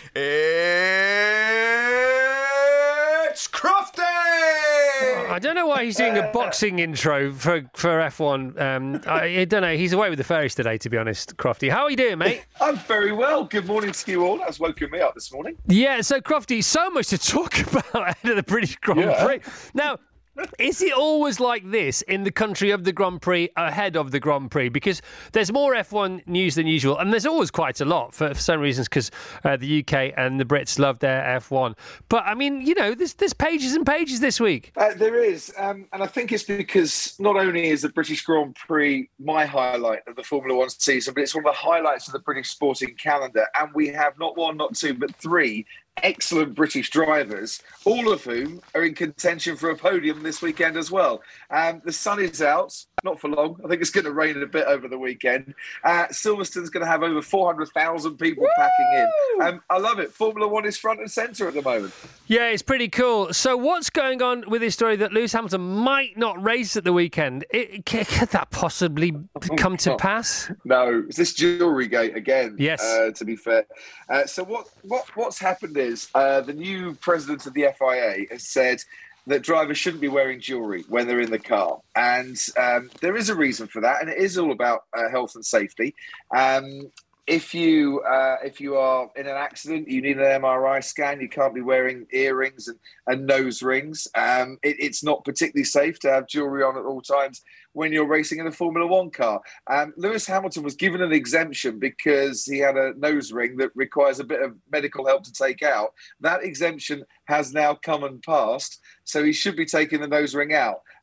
S10: it's Crofty!
S4: I don't know why he's doing a boxing intro for F1. I don't know. He's away with the fairies today, to be honest, Crofty. How are you doing, mate?
S15: I'm very well. Good morning to you all. That's woken me up this morning.
S4: Yeah, so Crofty, so much to talk about ahead of the British Grand Prix. Now, is it always like this in the country of the Grand Prix ahead of the Grand Prix? Because there's more F1 news than usual, and there's always quite a lot for some reasons, because the UK and the Brits love their F1. But, I mean, there's pages and pages this week.
S15: There is, and I think it's because not only is the British Grand Prix my highlight of the Formula One season, but it's one of the highlights of the British sporting calendar, and we have not one, not two, but three excellent British drivers, all of whom are in contention for a podium this weekend as well. The sun is out, not for long. I think it's going to rain a bit over the weekend. Silverstone's going to have over 400,000 people packing in. I love it. Formula One is front and centre at the moment.
S4: Yeah, it's pretty cool. So what's going on with this story that Lewis Hamilton might not race at the weekend? Could that possibly come to pass?
S15: No, it's this jewellery gate again.
S4: Yes.
S15: To be fair. So what's happened is the new president of the FIA has said that drivers shouldn't be wearing jewellery when they're in the car. And there is a reason for that, and it is all about health and safety. If you are in an accident, you need an MRI scan. You can't be wearing earrings and nose rings. It's not particularly safe to have jewellery on at all times when you're racing in a Formula One car. Lewis Hamilton was given an exemption because he had a nose ring that requires a bit of medical help to take out. That exemption has now come and passed, so he should be taking the nose ring out.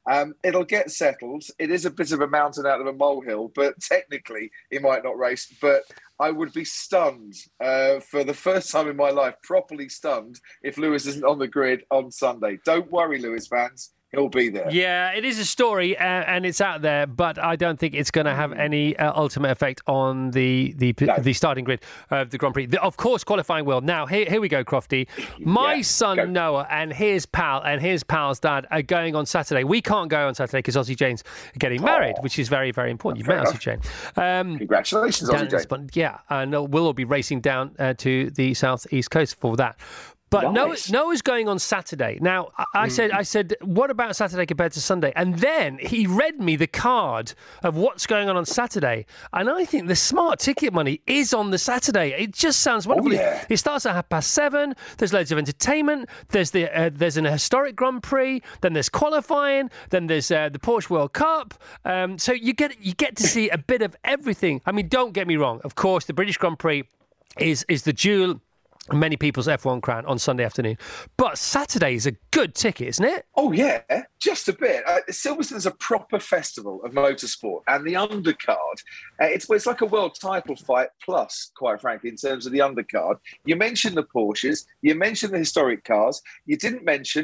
S15: It'll get settled. It is a bit of a mountain out of a molehill, but technically he might not race. But I would be stunned for the first time in my life, properly stunned, if Lewis isn't on the grid on Sunday. Don't worry, Lewis fans. He'll be there.
S4: Yeah, it is a story and it's out there, but I don't think it's going to have any ultimate effect on the starting grid of the Grand Prix. Of course, qualifying will. Now, here we go, Crofty. My son Noah and his pal's dad are going on Saturday. We can't go on Saturday because Aussie Jane's getting married, which is very, very important. You've met Aussie Jane.
S15: Congratulations, Aussie Jane.
S4: Yeah, and we'll all be racing down to the southeast coast for that. But
S15: Nice.
S4: Noah's going on Saturday. Now, I said, what about Saturday compared to Sunday? And then he read me the card of what's going on Saturday. And I think the smart ticket money is on the Saturday. It just sounds wonderful. It starts at 7:30. There's loads of entertainment. There's an historic Grand Prix. Then there's qualifying. Then there's the Porsche World Cup. So you get to see a bit of everything. I mean, don't get me wrong. Of course, the British Grand Prix is the jewel many people's F1 crown on Sunday afternoon. But Saturday is a good ticket, isn't it?
S15: Oh, yeah, just a bit. Silverstone's a proper festival of motorsport, and the undercard, it's like a world title fight plus, quite frankly, in terms of the undercard. You mentioned the Porsches, you mentioned the historic cars, you didn't mention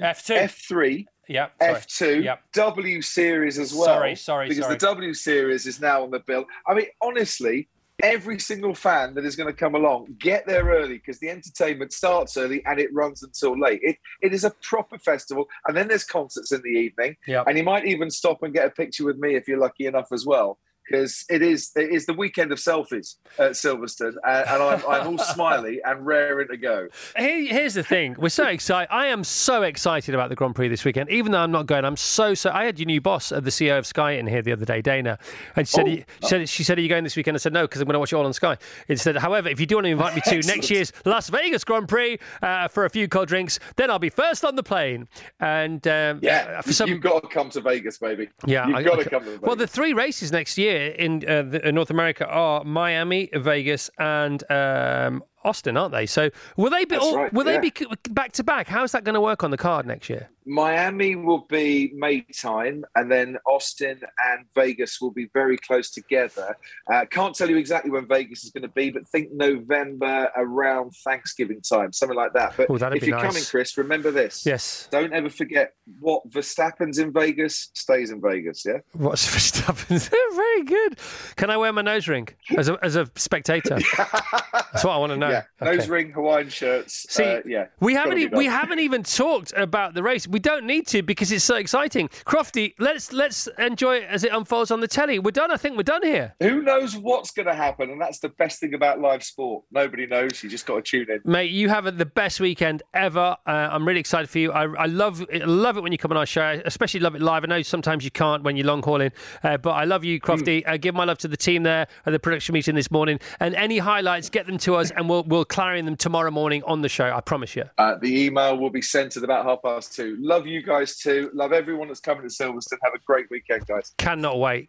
S15: F3,
S4: Yep,
S15: F2,
S4: yep.
S15: W Series as well.
S4: Sorry.
S15: Because the W Series is now on the bill. I mean, honestly, every single fan that is going to come along, get there early because the entertainment starts early and it runs until late. It is a proper festival. And then there's concerts in the evening.
S4: Yep.
S15: And you might even stop and get a picture with me if you're lucky enough as well. Because it is the weekend of selfies at Silverstone, and I'm all smiley and raring to go.
S4: Here's the thing: we're so excited. I am so excited about the Grand Prix this weekend. Even though I'm not going, I'm so. I had your new boss, the CEO of Sky, in here the other day, Dana, and she said, "Are you going this weekend?" I said, "No, because I'm going to watch it all on Sky." Instead, however, if you do want to invite me to next year's Las Vegas Grand Prix for a few cold drinks, then I'll be first on the plane. And
S15: you've got to come to Vegas, baby.
S4: Yeah,
S15: you've got to come to Vegas.
S4: Well, the three races next year in North America are Miami, Vegas, and Austin, aren't they? So will they be they be back to back? How's that going to work on the card next year?
S15: Miami will be May time, and then Austin and Vegas will be very close together. Can't tell you exactly when Vegas is going to be, but think November around Thanksgiving time, something like that. But if you're coming, Chris, remember this.
S4: Yes.
S15: Don't ever forget what Verstappen's in Vegas stays in Vegas, yeah?
S4: What's Verstappen's? Very good. Can I wear my nose ring as a spectator? That's what I want to know.
S15: Yeah, nose ring, Hawaiian shirts.
S4: See, we haven't even talked about the race. We don't need to because it's so exciting. Crofty, let's enjoy it as it unfolds on the telly. We're done. I think we're done here.
S15: Who knows what's going to happen? And that's the best thing about live sport. Nobody knows. You just got to tune in.
S4: Mate, you have the best weekend ever. I'm really excited for you. I love it when you come on our show. I especially love it live. I know sometimes you can't when you're long hauling, but I love you, Crofty. Give my love to the team there at the production meeting this morning. And any highlights, get them to us, and we'll clarify them tomorrow morning on the show. I promise you.
S15: The email will be sent at about 2:30. Love you guys too. Love everyone that's coming to Silverstone. Have a great weekend, guys.
S4: Cannot wait.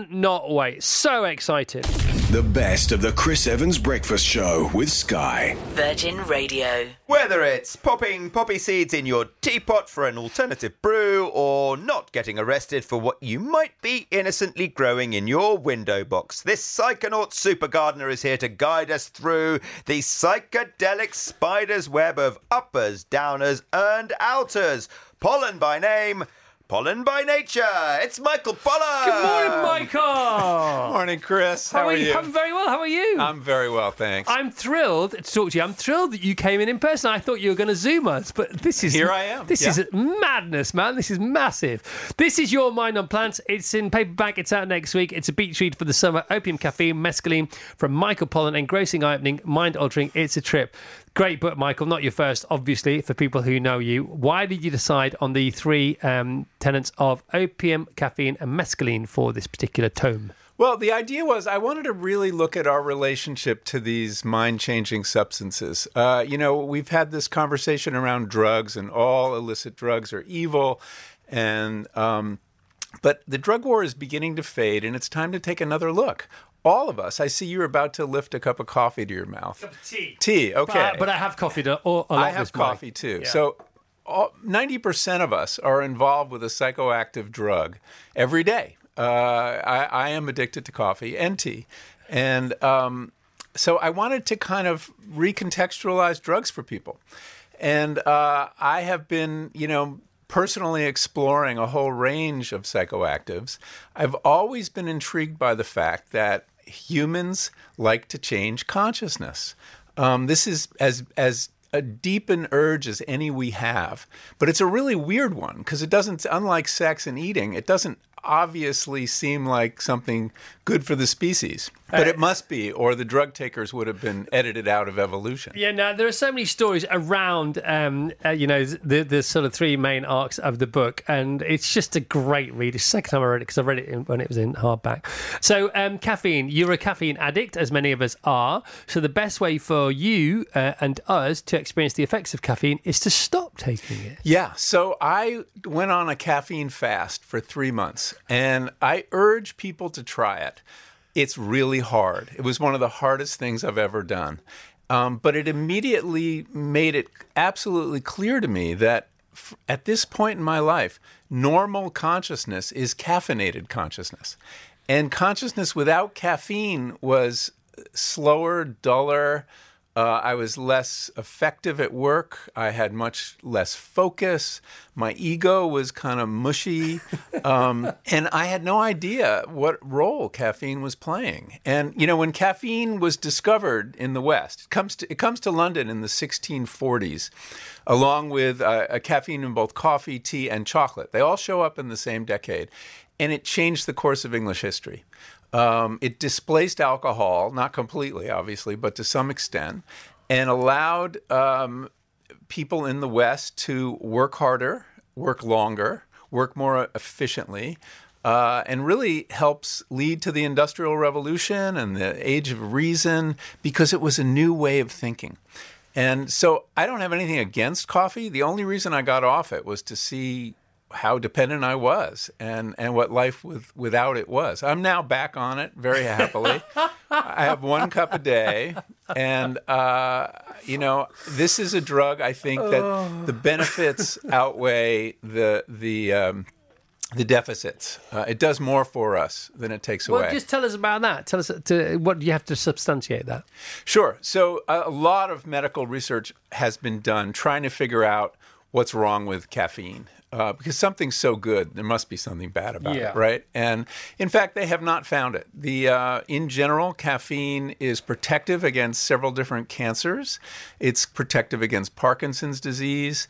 S4: So excited.
S8: The best of the Chris Evans Breakfast Show with Sky.
S14: Virgin Radio.
S10: Whether it's popping poppy seeds in your teapot for an alternative brew or not getting arrested for what you might be innocently growing in your window box, this Psychonaut Super Gardener is here to guide us through the psychedelic spider's web of uppers, downers and outers. Pollen by name, pollen by nature. It's Michael Pollan.
S4: Good morning, Michael.
S16: Morning, Chris. How are you?
S4: I'm very well. How are you?
S16: I'm very well, thanks.
S4: I'm thrilled to talk to you. I'm thrilled that you came in person. I thought you were going to Zoom us, but this is...
S16: Here I am.
S4: This is madness, man. This is massive. This is Your Mind on Plants. It's in paperback. It's out next week. It's a beach read for the summer. Opium, caffeine, mescaline from Michael Pollan. Engrossing, eye-opening, mind-altering. It's a trip. Great book, Michael. Not your first, obviously, for people who know you. Why did you decide on the three tenets of opium, caffeine and mescaline for this particular tome?
S16: Well, the idea was I wanted to really look at our relationship to these mind-changing substances. We've had this conversation around drugs, and all illicit drugs are evil. And but the drug war is beginning to fade, and it's time to take another look. All of us. I see you're about to lift a cup of coffee to your mouth.
S4: Cup of tea.
S16: Tea, okay.
S4: But I have coffee a lot.
S16: I have coffee too.
S4: Yeah.
S16: So 90% of us are involved with a psychoactive drug every day. I am addicted to coffee and tea. And so I wanted to kind of recontextualize drugs for people. And I have been, personally exploring a whole range of psychoactives. I've always been intrigued by the fact that humans like to change consciousness. This is as a deep an urge as any we have, but it's a really weird one because it doesn't, unlike sex and eating, it doesn't obviously seem like something good for the species. But it must be, or the drug takers would have been edited out of evolution.
S4: Yeah, now there are so many stories around, the sort of three main arcs of the book, and it's just a great read. It's the second time I read it because I read it when it was in hardback. So, caffeine. You're a caffeine addict, as many of us are. So the best way for you and us to experience the effects of caffeine is to stop taking it.
S16: Yeah, so I went on a caffeine fast for 3 months, and I urge people to try it. It's really hard. It was one of the hardest things I've ever done. But it immediately made it absolutely clear to me that at this point in my life, normal consciousness is caffeinated consciousness. And consciousness without caffeine was slower, duller. I was less effective at work. I had much less focus. My ego was kind of mushy. And I had no idea what role caffeine was playing. And, when caffeine was discovered in the West, it comes to London in the 1640s, along with caffeine in both coffee, tea, and chocolate. They all show up in the same decade. And it changed the course of English history. It displaced alcohol, not completely, obviously, but to some extent, and allowed people in the West to work harder, work longer, work more efficiently, and really helps lead to the Industrial Revolution and the Age of Reason, because it was a new way of thinking. And so I don't have anything against coffee. The only reason I got off it was to see how dependent I was and what life without it was. I'm now back on it very happily. I have 1 cup a day. And, this is a drug, I think, that the benefits outweigh the deficits. It does more for us than it takes away.
S4: Well, just tell us about that. Tell us, what do you have to substantiate that?
S16: Sure. So a lot of medical research has been done trying to figure out what's wrong with caffeine. Because something's so good, there must be something bad about it, right? And in fact, they have not found it. In general, caffeine is protective against several different cancers. It's protective against Parkinson's disease.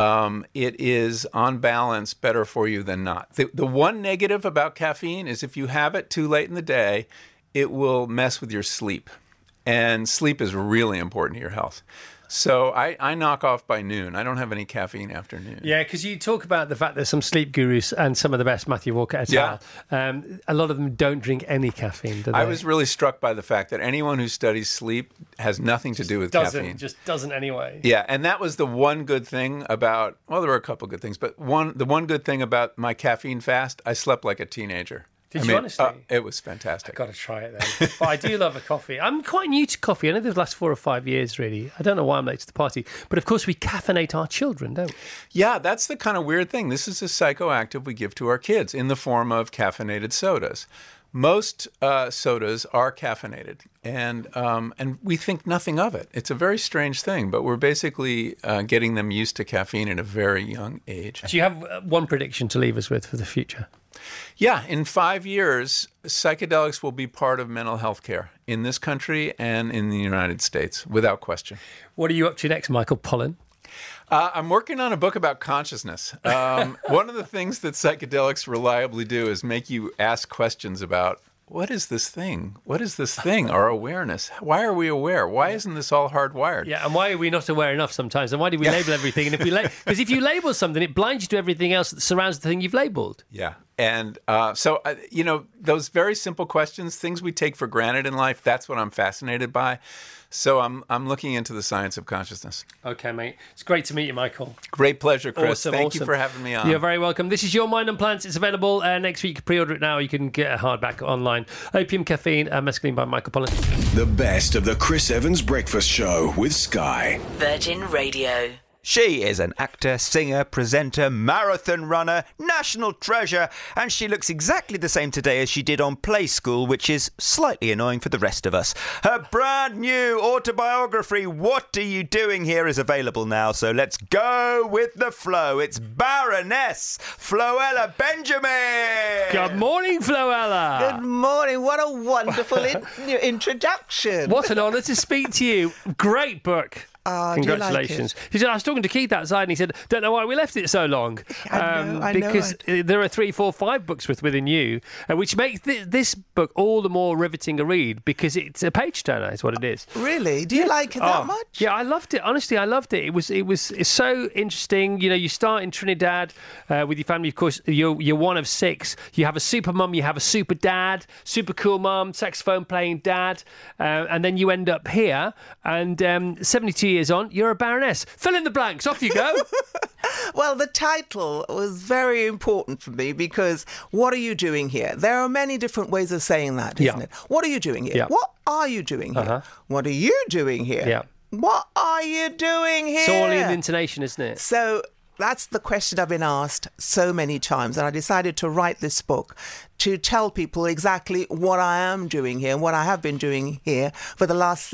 S16: It is, on balance, better for you than not. The one negative about caffeine is if you have it too late in the day, it will mess with your sleep. And sleep is really important to your health. So I knock off by noon. I don't have any caffeine after noon.
S4: Yeah, because you talk about the fact that some sleep gurus and some of the best, Matthew Walker et al., a lot of them don't drink any caffeine, do they?
S16: I was really struck by the fact that anyone who studies sleep has nothing to do with caffeine.
S4: Just doesn't anyway.
S16: Yeah, and that was the one good thing about, well, there were a couple good things, but the one good thing about my caffeine fast, I slept like a teenager.
S4: Did you honestly?
S16: It was fantastic.
S4: I've got to try it then. But I do love a coffee. I'm quite new to coffee. I know the last 4 or 5 years, really. I don't know why I'm late to the party. But of course, we caffeinate our children, don't we?
S16: Yeah, that's the kind of weird thing. This is a psychoactive we give to our kids in the form of caffeinated sodas. Most sodas are caffeinated, and we think nothing of it. It's a very strange thing, but we're basically getting them used to caffeine at a very young age.
S4: Do you have one prediction to leave us with for the future?
S16: Yeah, in 5 years, psychedelics will be part of mental health care in this country and in the United States, without question.
S4: What are you up to next, Michael Pollan?
S16: I'm working on a book about consciousness. One of the things that psychedelics reliably do is make you ask questions about, what is this thing? What is this thing? Our awareness. Why are we aware? Why isn't this all hardwired?
S4: Yeah, and why are we not aware enough sometimes? And why do we label everything? And because if you label something, it blinds you to everything else that surrounds the thing you've labeled.
S16: Yeah. And so, those very simple questions, things we take for granted in life, that's what I'm fascinated by. So I'm looking into the science of consciousness.
S4: Okay, mate. It's great to meet you, Michael.
S16: Great pleasure, Chris.
S4: Awesome,
S16: Thank you for having me on.
S4: You're very welcome. This is Your Mind on Plants. It's available next week. You can pre-order it now. You can get a hardback online. Opium, Caffeine, Mescaline by Michael Pollan.
S8: The best of the Chris Evans Breakfast Show with Sky.
S14: Virgin Radio.
S10: She is an actor, singer, presenter, marathon runner, national treasure, and she looks exactly the same today as she did on Play School, which is slightly annoying for the rest of us. Her brand new autobiography, What Are You Doing Here, is available now, so let's go with the flow. It's Baroness Floella Benjamin!
S4: Good morning, Floella!
S14: Good morning. What a wonderful introduction.
S4: What an honour to speak to you. Great book. Congratulations.
S14: Do you like it?
S4: I was talking to Keith outside and he said, don't know why we left it so long.
S14: I know.
S4: Because there are 3, 4, 5 books within you, which makes this book all the more riveting a read because it's a page turner, is what it is.
S14: Really? Do you like it that much?
S4: Yeah, I loved it. Honestly, I loved it. It's so interesting. You know, you start in Trinidad with your family. Of course, you're one of 6. You have a super mum, you have a super dad, super cool mum, saxophone playing dad, and then you end up here and 72 years on, you're a baroness. Fill in the blanks. Off you go.
S14: Well, the title was very important for me because what are you doing here? There are many different ways of saying that, isn't it? What are you doing here?
S4: Yeah.
S14: What are you doing here? What are you doing here?
S4: Yeah.
S14: What are you doing here?
S4: It's all in the intonation, isn't it?
S14: So that's the question I've been asked so many times, and I decided to write this book to tell people exactly what I am doing here and what I have been doing here for the last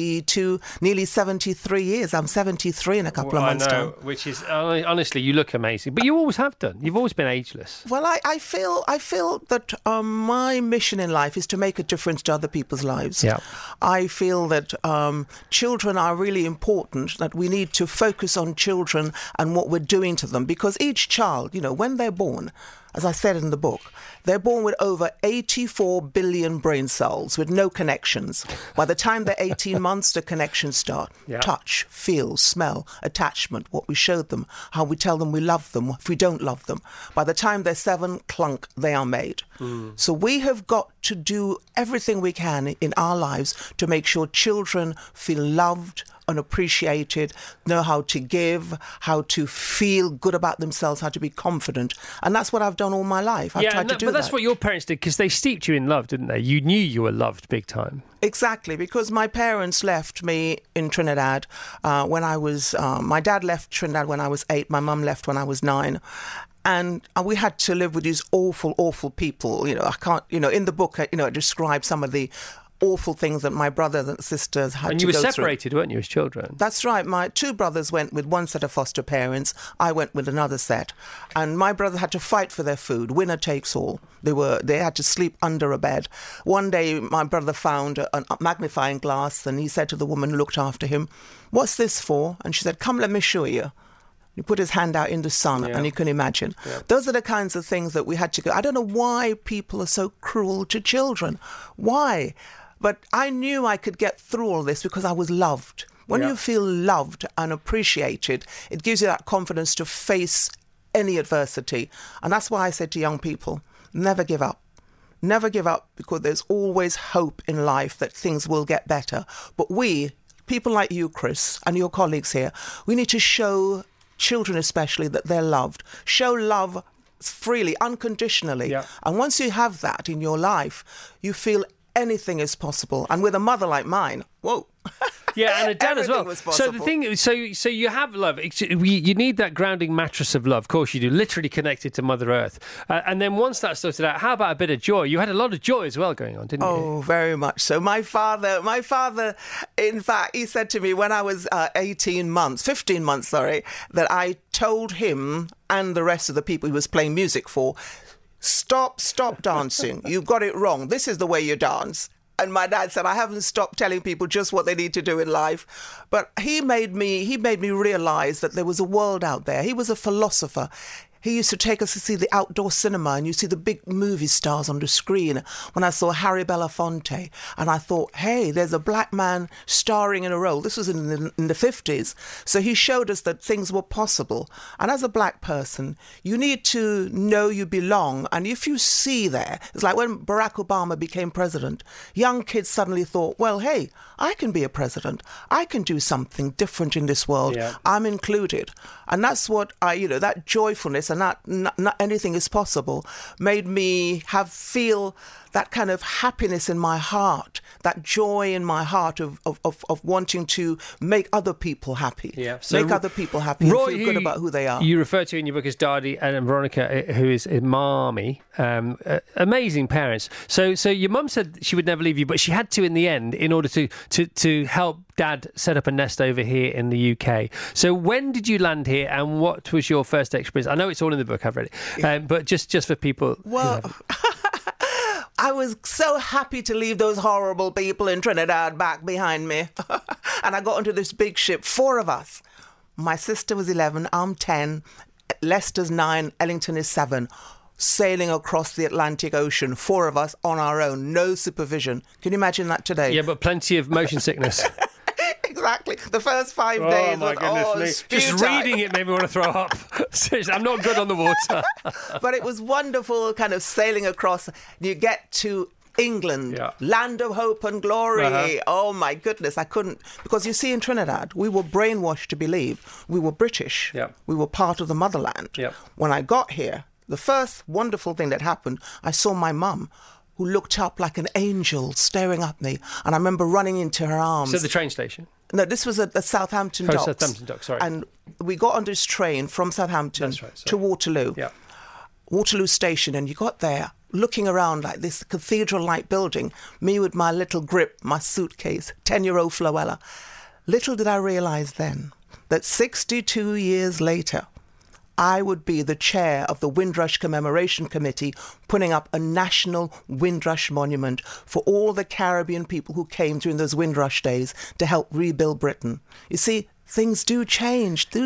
S14: 72, nearly 73 years. I'm 73 in a couple of months' time.
S4: Which is, honestly, you look amazing. But you always have done. You've always been ageless.
S14: Well, I feel that my mission in life is to make a difference to other people's lives.
S4: Yeah.
S14: I feel that children are really important, that we need to focus on children and what we're doing to them, because each child, when they're born, as I said in the book, they're born with over 84 billion brain cells with no connections. By the time they're 18 months, the connections start.
S4: Yeah.
S14: Touch, feel, smell, attachment, what we showed them, how we tell them we love them if we don't love them. By the time they're 7, clunk, they are made. So we have got to do everything we can in our lives to make sure children feel loved and appreciated, know how to give, how to feel good about themselves, how to be confident. And that's what I've done all my life. I've tried to do
S4: but that's
S14: that.
S4: what your parents did, because they steeped you in love, didn't they? You knew you were loved big time.
S14: Exactly, because my parents left me in Trinidad when I was... my dad left Trinidad when I was 8, my mum left when I was 9. And we had to live with these awful, awful people. I can't... in the book, I describe some of the awful things that my brothers and sisters had to go through.
S4: And you were separated, weren't you, as children?
S14: That's right. My 2 brothers went with one set of foster parents. I went with another set. And my brother had to fight for their food. Winner takes all. They had to sleep under a bed. One day, my brother found a magnifying glass, and he said to the woman who looked after him, "What's this for?" And she said, "Come, let me show you." He put his hand out in the sun, and you can imagine. Yeah. Those are the kinds of things that we had to go. I don't know why people are so cruel to children. Why? But I knew I could get through all this because I was loved. When you feel loved and appreciated, it gives you that confidence to face any adversity. And that's why I said to young people, never give up. Never give up, because there's always hope in life that things will get better. But we, people like you, Chris, and your colleagues here, we need to show children especially that they're loved. Show love freely, unconditionally. Yeah. And once you have that in your life, you feel anything is possible. And with a mother like mine, whoa.
S4: Yeah, and a dad as well.
S14: So
S4: the thing, so you have love. You need that grounding mattress of love. Of course you do. Literally connected to Mother Earth. And then once that's sorted out, how about a bit of joy? You had a lot of joy as well going on, didn't you?
S14: Oh, very much so. My father, in fact, he said to me when I was 15 months, that I told him and the rest of the people he was playing music for, stop dancing. You've got it wrong. This is the way you dance. And my dad said, I haven't stopped telling people just what they need to do in life. But he made me realise that there was a world out there. He was a philosopher. He used to take us to see the outdoor cinema, and you see the big movie stars on the screen. When I saw Harry Belafonte, and I thought, hey, there's a black man starring in a role. This was in the 50s. So he showed us that things were possible. And as a black person, you need to know you belong. And if you see there, it's like when Barack Obama became president, young kids suddenly thought, well, hey, I can be a president. I can do something different in this world. Yeah. I'm included. And that's what that joyfulness and that not anything is possible made me feel that kind of happiness in my heart, that joy in my heart of wanting to make other people happy.
S4: Yeah.
S14: Make other people happy and feel good about who they are.
S4: You refer to in your book as Dadi and Veronica, who is Marmy, amazing parents. So your mum said she would never leave you, but she had to in the end in order to help Dad set up a nest over here in the UK. So when did you land here, and what was your first experience? I know it's all in the book, I've read it, but just for people.
S14: Well, I was so happy to leave those horrible people in Trinidad back behind me. And I got onto this big ship, 4 of us. My sister was 11, I'm 10, Lester's 9, Ellington is 7. Sailing across the Atlantic Ocean, 4 of us on our own, no supervision. Can you imagine that today?
S4: Yeah, but plenty of motion sickness.
S14: Exactly. The first 5 days
S4: my goodness me. Just reading it made me want to throw up. Seriously, I'm not good on the water.
S14: But it was wonderful kind of sailing across. You get to England, land of hope and glory. Oh, my goodness. I couldn't... Because you see, in Trinidad, we were brainwashed to believe we were British. We were part of the motherland. When I got here, the first wonderful thing that happened, I saw my mum, who looked up like an angel staring at me. And I remember running into her arms.
S4: So the train station?
S14: No, this was at the Southampton docks.
S4: Southampton docks, sorry.
S14: And we got on this train from Southampton to Waterloo. Waterloo Station, and you got there looking around like this cathedral-like building, me with my little grip, my suitcase, 10-year-old Floella. Little did I realise then that 62 years later, I would be the chair of the Windrush Commemoration Committee, putting up a national Windrush monument for all the Caribbean people who came during those Windrush days to help rebuild Britain. You see, things do change. They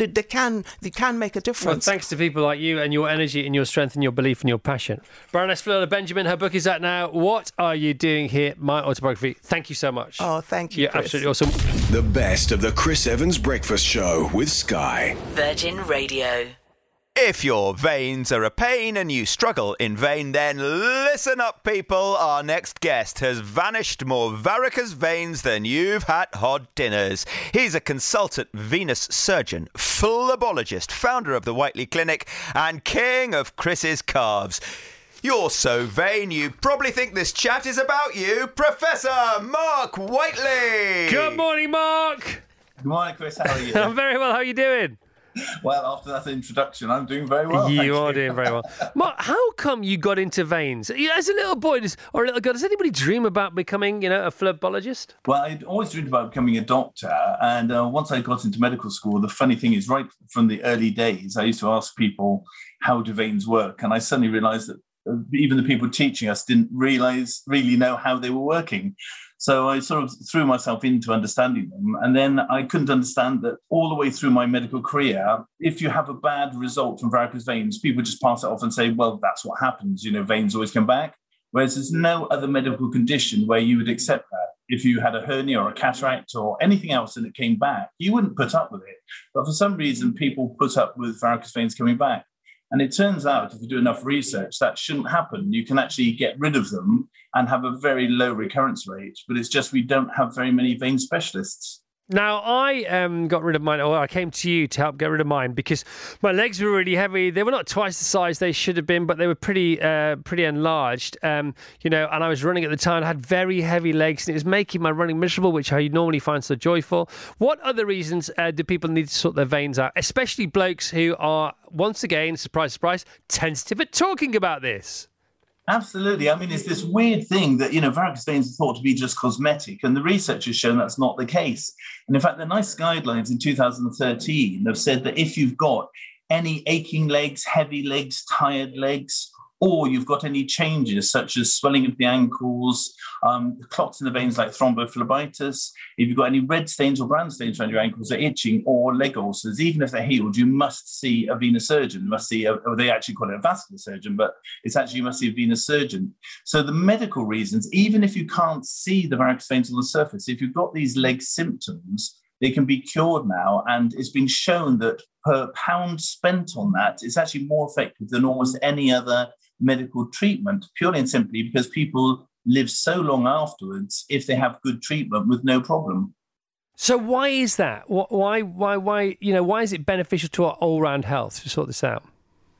S14: can make a difference.
S4: Well, thanks to people like you and your energy and your strength and your belief and your passion. Baroness Floella Benjamin, her book is out now. What Are You Doing Here? My Autobiography. Thank you so much.
S14: Oh, thank you,
S4: You're
S14: Chris.
S4: absolutely awesome.
S8: The best of the Chris Evans Breakfast Show with Sky.
S17: Virgin Radio.
S10: If your veins are a pain and you struggle in vain, then listen up, people. Our next guest has vanished more varicose veins than you've had hot dinners. He's a consultant venous surgeon, phlebologist, founder of the Whiteley Clinic, and king of Chris's calves. You're so vain, you probably think this chat is about you, Professor Mark Whiteley.
S4: Good morning, Mark.
S18: Good morning, Chris. How are you?
S4: I'm very well. How are you doing?
S18: Well, after that introduction, I'm doing very well.
S4: You are doing very well. Mark, how come you got into veins? As a little boy or a little girl, does anybody dream about becoming, a phlebologist?
S18: Well, I'd always dreamed about becoming a doctor. And once I got into medical school, the funny thing is, right from the early days, I used to ask people, how do veins work? And I suddenly realised that even the people teaching us didn't really know how they were working. So I sort of threw myself into understanding them. And then I couldn't understand that all the way through my medical career, if you have a bad result from varicose veins, people just pass it off and say, well, that's what happens. Veins always come back. Whereas there's no other medical condition where you would accept that. If you had a hernia or a cataract or anything else and it came back, you wouldn't put up with it. But for some reason, people put up with varicose veins coming back. And it turns out, if you do enough research, that shouldn't happen. You can actually get rid of them and have a very low recurrence rate. But it's just we don't have very many vein specialists.
S4: Now, I got rid of mine, or I came to you to help get rid of mine because my legs were really heavy. They were not twice the size they should have been, but they were pretty enlarged, and I was running at the time. I had very heavy legs, and it was making my running miserable, which I normally find so joyful. What other reasons do people need to sort their veins out, especially blokes who are, once again, surprise, surprise, tentative at talking about this?
S18: Absolutely. I mean, it's this weird thing that, varicose veins are thought to be just cosmetic, and the research has shown that's not the case. And in fact, the NICE guidelines in 2013 have said that if you've got any aching legs, heavy legs, tired legs, or you've got any changes such as swelling of the ankles, clots in the veins like thrombophlebitis, if you've got any red stains or brown stains around your ankles, or itching, or leg ulcers, even if they're healed, you must see a venous surgeon. You must see, or they actually call it a vascular surgeon, but it's actually you must see a venous surgeon. So the medical reasons, even if you can't see the varicose veins on the surface, if you've got these leg symptoms, they can be cured now, and it's been shown that per pound spent on that, it's actually more effective than almost any other medical treatment, purely and simply because people live so long afterwards if they have good treatment with no problem.
S4: So why is that? Why is it beneficial to our all-round health to sort this out?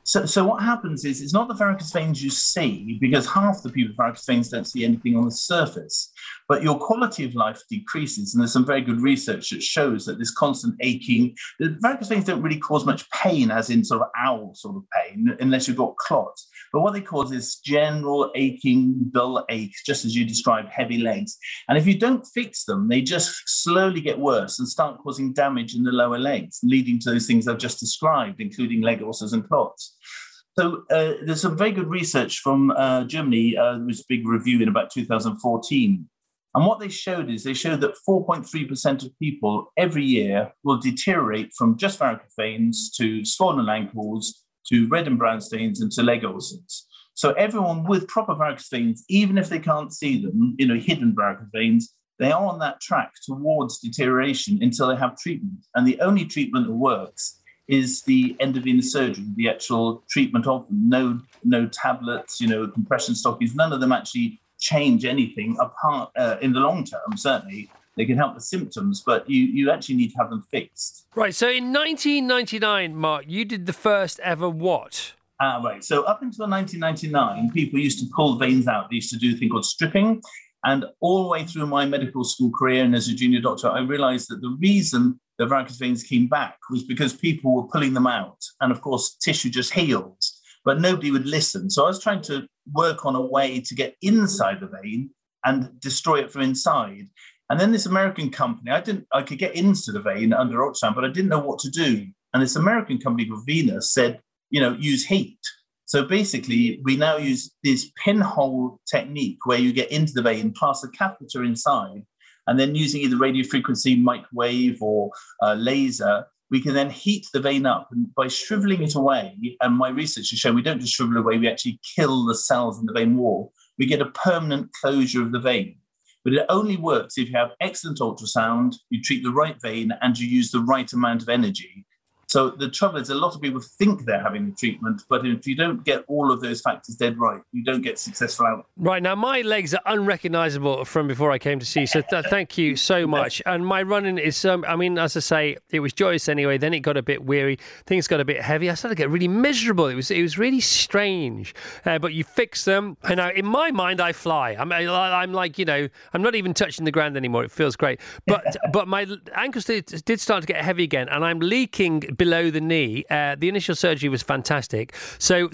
S18: So what happens is it's not the varicose veins you see, because half the people with varicose veins don't see anything on the surface, but your quality of life decreases. And there's some very good research that shows that this constant aching, the varicose veins don't really cause much pain, as in sort of owl sort of pain, unless you've got clots. But what they cause is general aching, dull aches, just as you described, heavy legs. And if you don't fix them, they just slowly get worse and start causing damage in the lower legs, leading to those things I've just described, including leg ulcers and clots. So there's some very good research from Germany. There was a big review in about 2014. And what they showed is they showed that 4.3% of people every year will deteriorate from just varicose veins to swollen ankles, to red and brown stains, and to leg ulcers. So everyone with proper varicose veins, even if they can't see them, hidden varicose veins, they are on that track towards deterioration until they have treatment. And the only treatment that works is the endovenous surgery, the actual treatment of them. No tablets, compression stockings, none of them actually change anything apart in the long term. Certainly, they can help the symptoms, but you actually need to have them fixed.
S4: Right, so in 1999, Mark, you did the first ever what?
S18: Right, so up until 1999, people used to pull veins out. They used to do a thing called stripping. And all the way through my medical school career and as a junior doctor, I realised that the reason the varicose veins came back was because people were pulling them out. And of course, tissue just heals, but nobody would listen. So I was trying to work on a way to get inside the vein and destroy it from inside. And then this American company, I could get into the vein under ultrasound, but I didn't know what to do. And this American company called Venus said, use heat. So basically, we now use this pinhole technique where you get into the vein, pass a catheter inside, and then using either radiofrequency, microwave, or laser, we can then heat the vein up. And by shriveling it away, and my research has shown we don't just shrivel it away, we actually kill the cells in the vein wall, we get a permanent closure of the vein. But it only works if you have excellent ultrasound, you treat the right vein, and you use the right amount of energy. So the trouble is a lot of people think they're having the treatment, but if you don't get all of those factors dead right, you don't get successful outcome.
S4: Right, now my legs are unrecognisable from before I came to see you, so thank you so much. And my running is, as I say, it was joyous anyway, then it got a bit weary, things got a bit heavy, I started to get really miserable, it was really strange. But you fix them, and in my mind I fly. I'm like, I'm not even touching the ground anymore, it feels great. But my ankles did start to get heavy again, and I'm leaking below the knee. The initial surgery was fantastic. So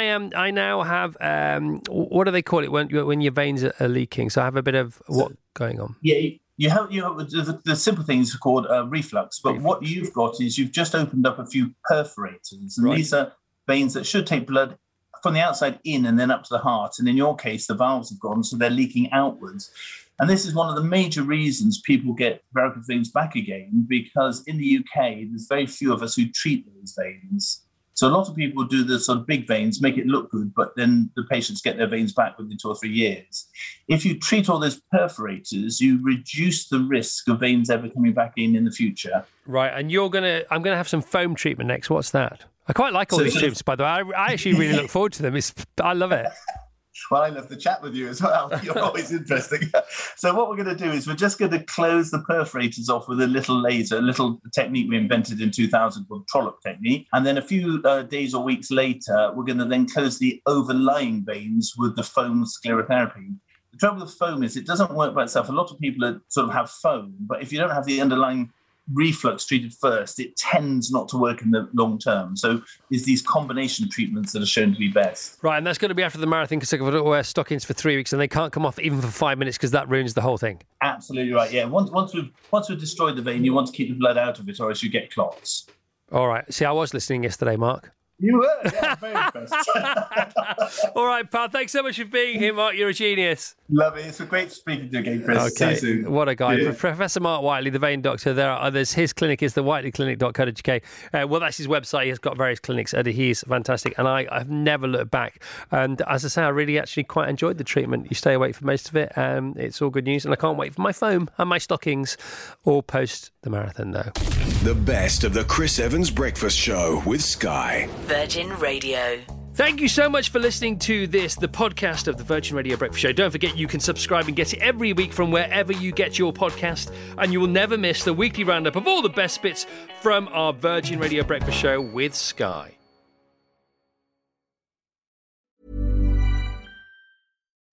S4: I now have what do they call it when your veins are leaking? So I have a bit of what going on?
S18: Yeah, you have the simple things are called reflux. But what you've got is you've just opened up a few perforators, and these are veins that should take blood from the outside in and then up to the heart. And in your case, the valves have gone, so they're leaking outwards. And this is one of the major reasons people get varicose veins back again, because in the UK, there's very few of us who treat those veins. So a lot of people do the sort of big veins, make it look good, but then the patients get their veins back within 2 or 3 years. If you treat all those perforators, you reduce the risk of veins ever coming back in the future.
S4: Right, and I'm going to have some foam treatment next. What's that? I quite like all these treatments, by the way. I actually really look forward to them. I love it.
S18: Well, I love to chat with you as well. You're always interesting. So what we're going to do is we're just going to close the perforators off with a little laser, a little technique we invented in 2000 called Trollope technique. And then a few days or weeks later, we're going to then close the overlying veins with the foam sclerotherapy. The trouble with foam is it doesn't work by itself. A lot of people sort of have foam, but if you don't have the underlying reflux treated first, it tends not to work in the long term. So there's these combination treatments that are shown to be best.
S4: Right, and that's going to be after the marathon, because I've got to wear stockings for 3 weeks and they can't come off even for 5 minutes because that ruins the whole thing.
S18: Absolutely right, yeah. Once we've destroyed the vein, you want to keep the blood out of it or else you get clots.
S4: All right. See, I was listening yesterday, Mark.
S18: You were? Yeah, very impressed.
S4: All right, pal. Thanks so much for being here, Mark. You're a genius.
S18: Love it. It's a great speaking to you again, Chris.
S4: Okay.
S18: See you soon.
S4: What a guy.
S18: Yeah.
S4: Professor Mark Whiteley, the vein doctor. There are others. His clinic is the whiteleyclinic.co.uk. Well, that's his website. He's got various clinics. He's fantastic. And I've never looked back. And as I say, I really actually quite enjoyed the treatment. You stay awake for most of it. It's all good news. And I can't wait for my foam and my stockings all post the marathon, though.
S8: The best of the Chris Evans Breakfast Show with Sky.
S17: Virgin Radio.
S4: Thank you so much for listening to this, the podcast of the Virgin Radio Breakfast Show. Don't forget you can subscribe and get it every week from wherever you get your podcast, and you will never miss the weekly roundup of all the best bits from our Virgin Radio Breakfast Show with Sky.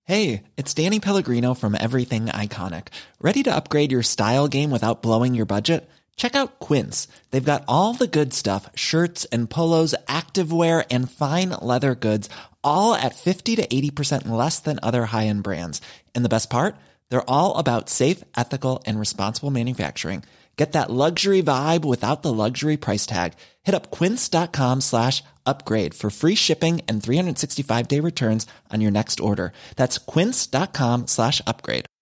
S17: Hey, it's Danny Pellegrino from Everything Iconic. Ready to upgrade your style game without blowing your budget? Check out Quince. They've got all the good stuff, shirts and polos, activewear, and fine leather goods, all at 50 to 80% less than other high-end brands. And the best part? They're all about safe, ethical, and responsible manufacturing. Get that luxury vibe without the luxury price tag. Hit up quince.com/upgrade for free shipping and 365-day returns on your next order. That's quince.com/upgrade.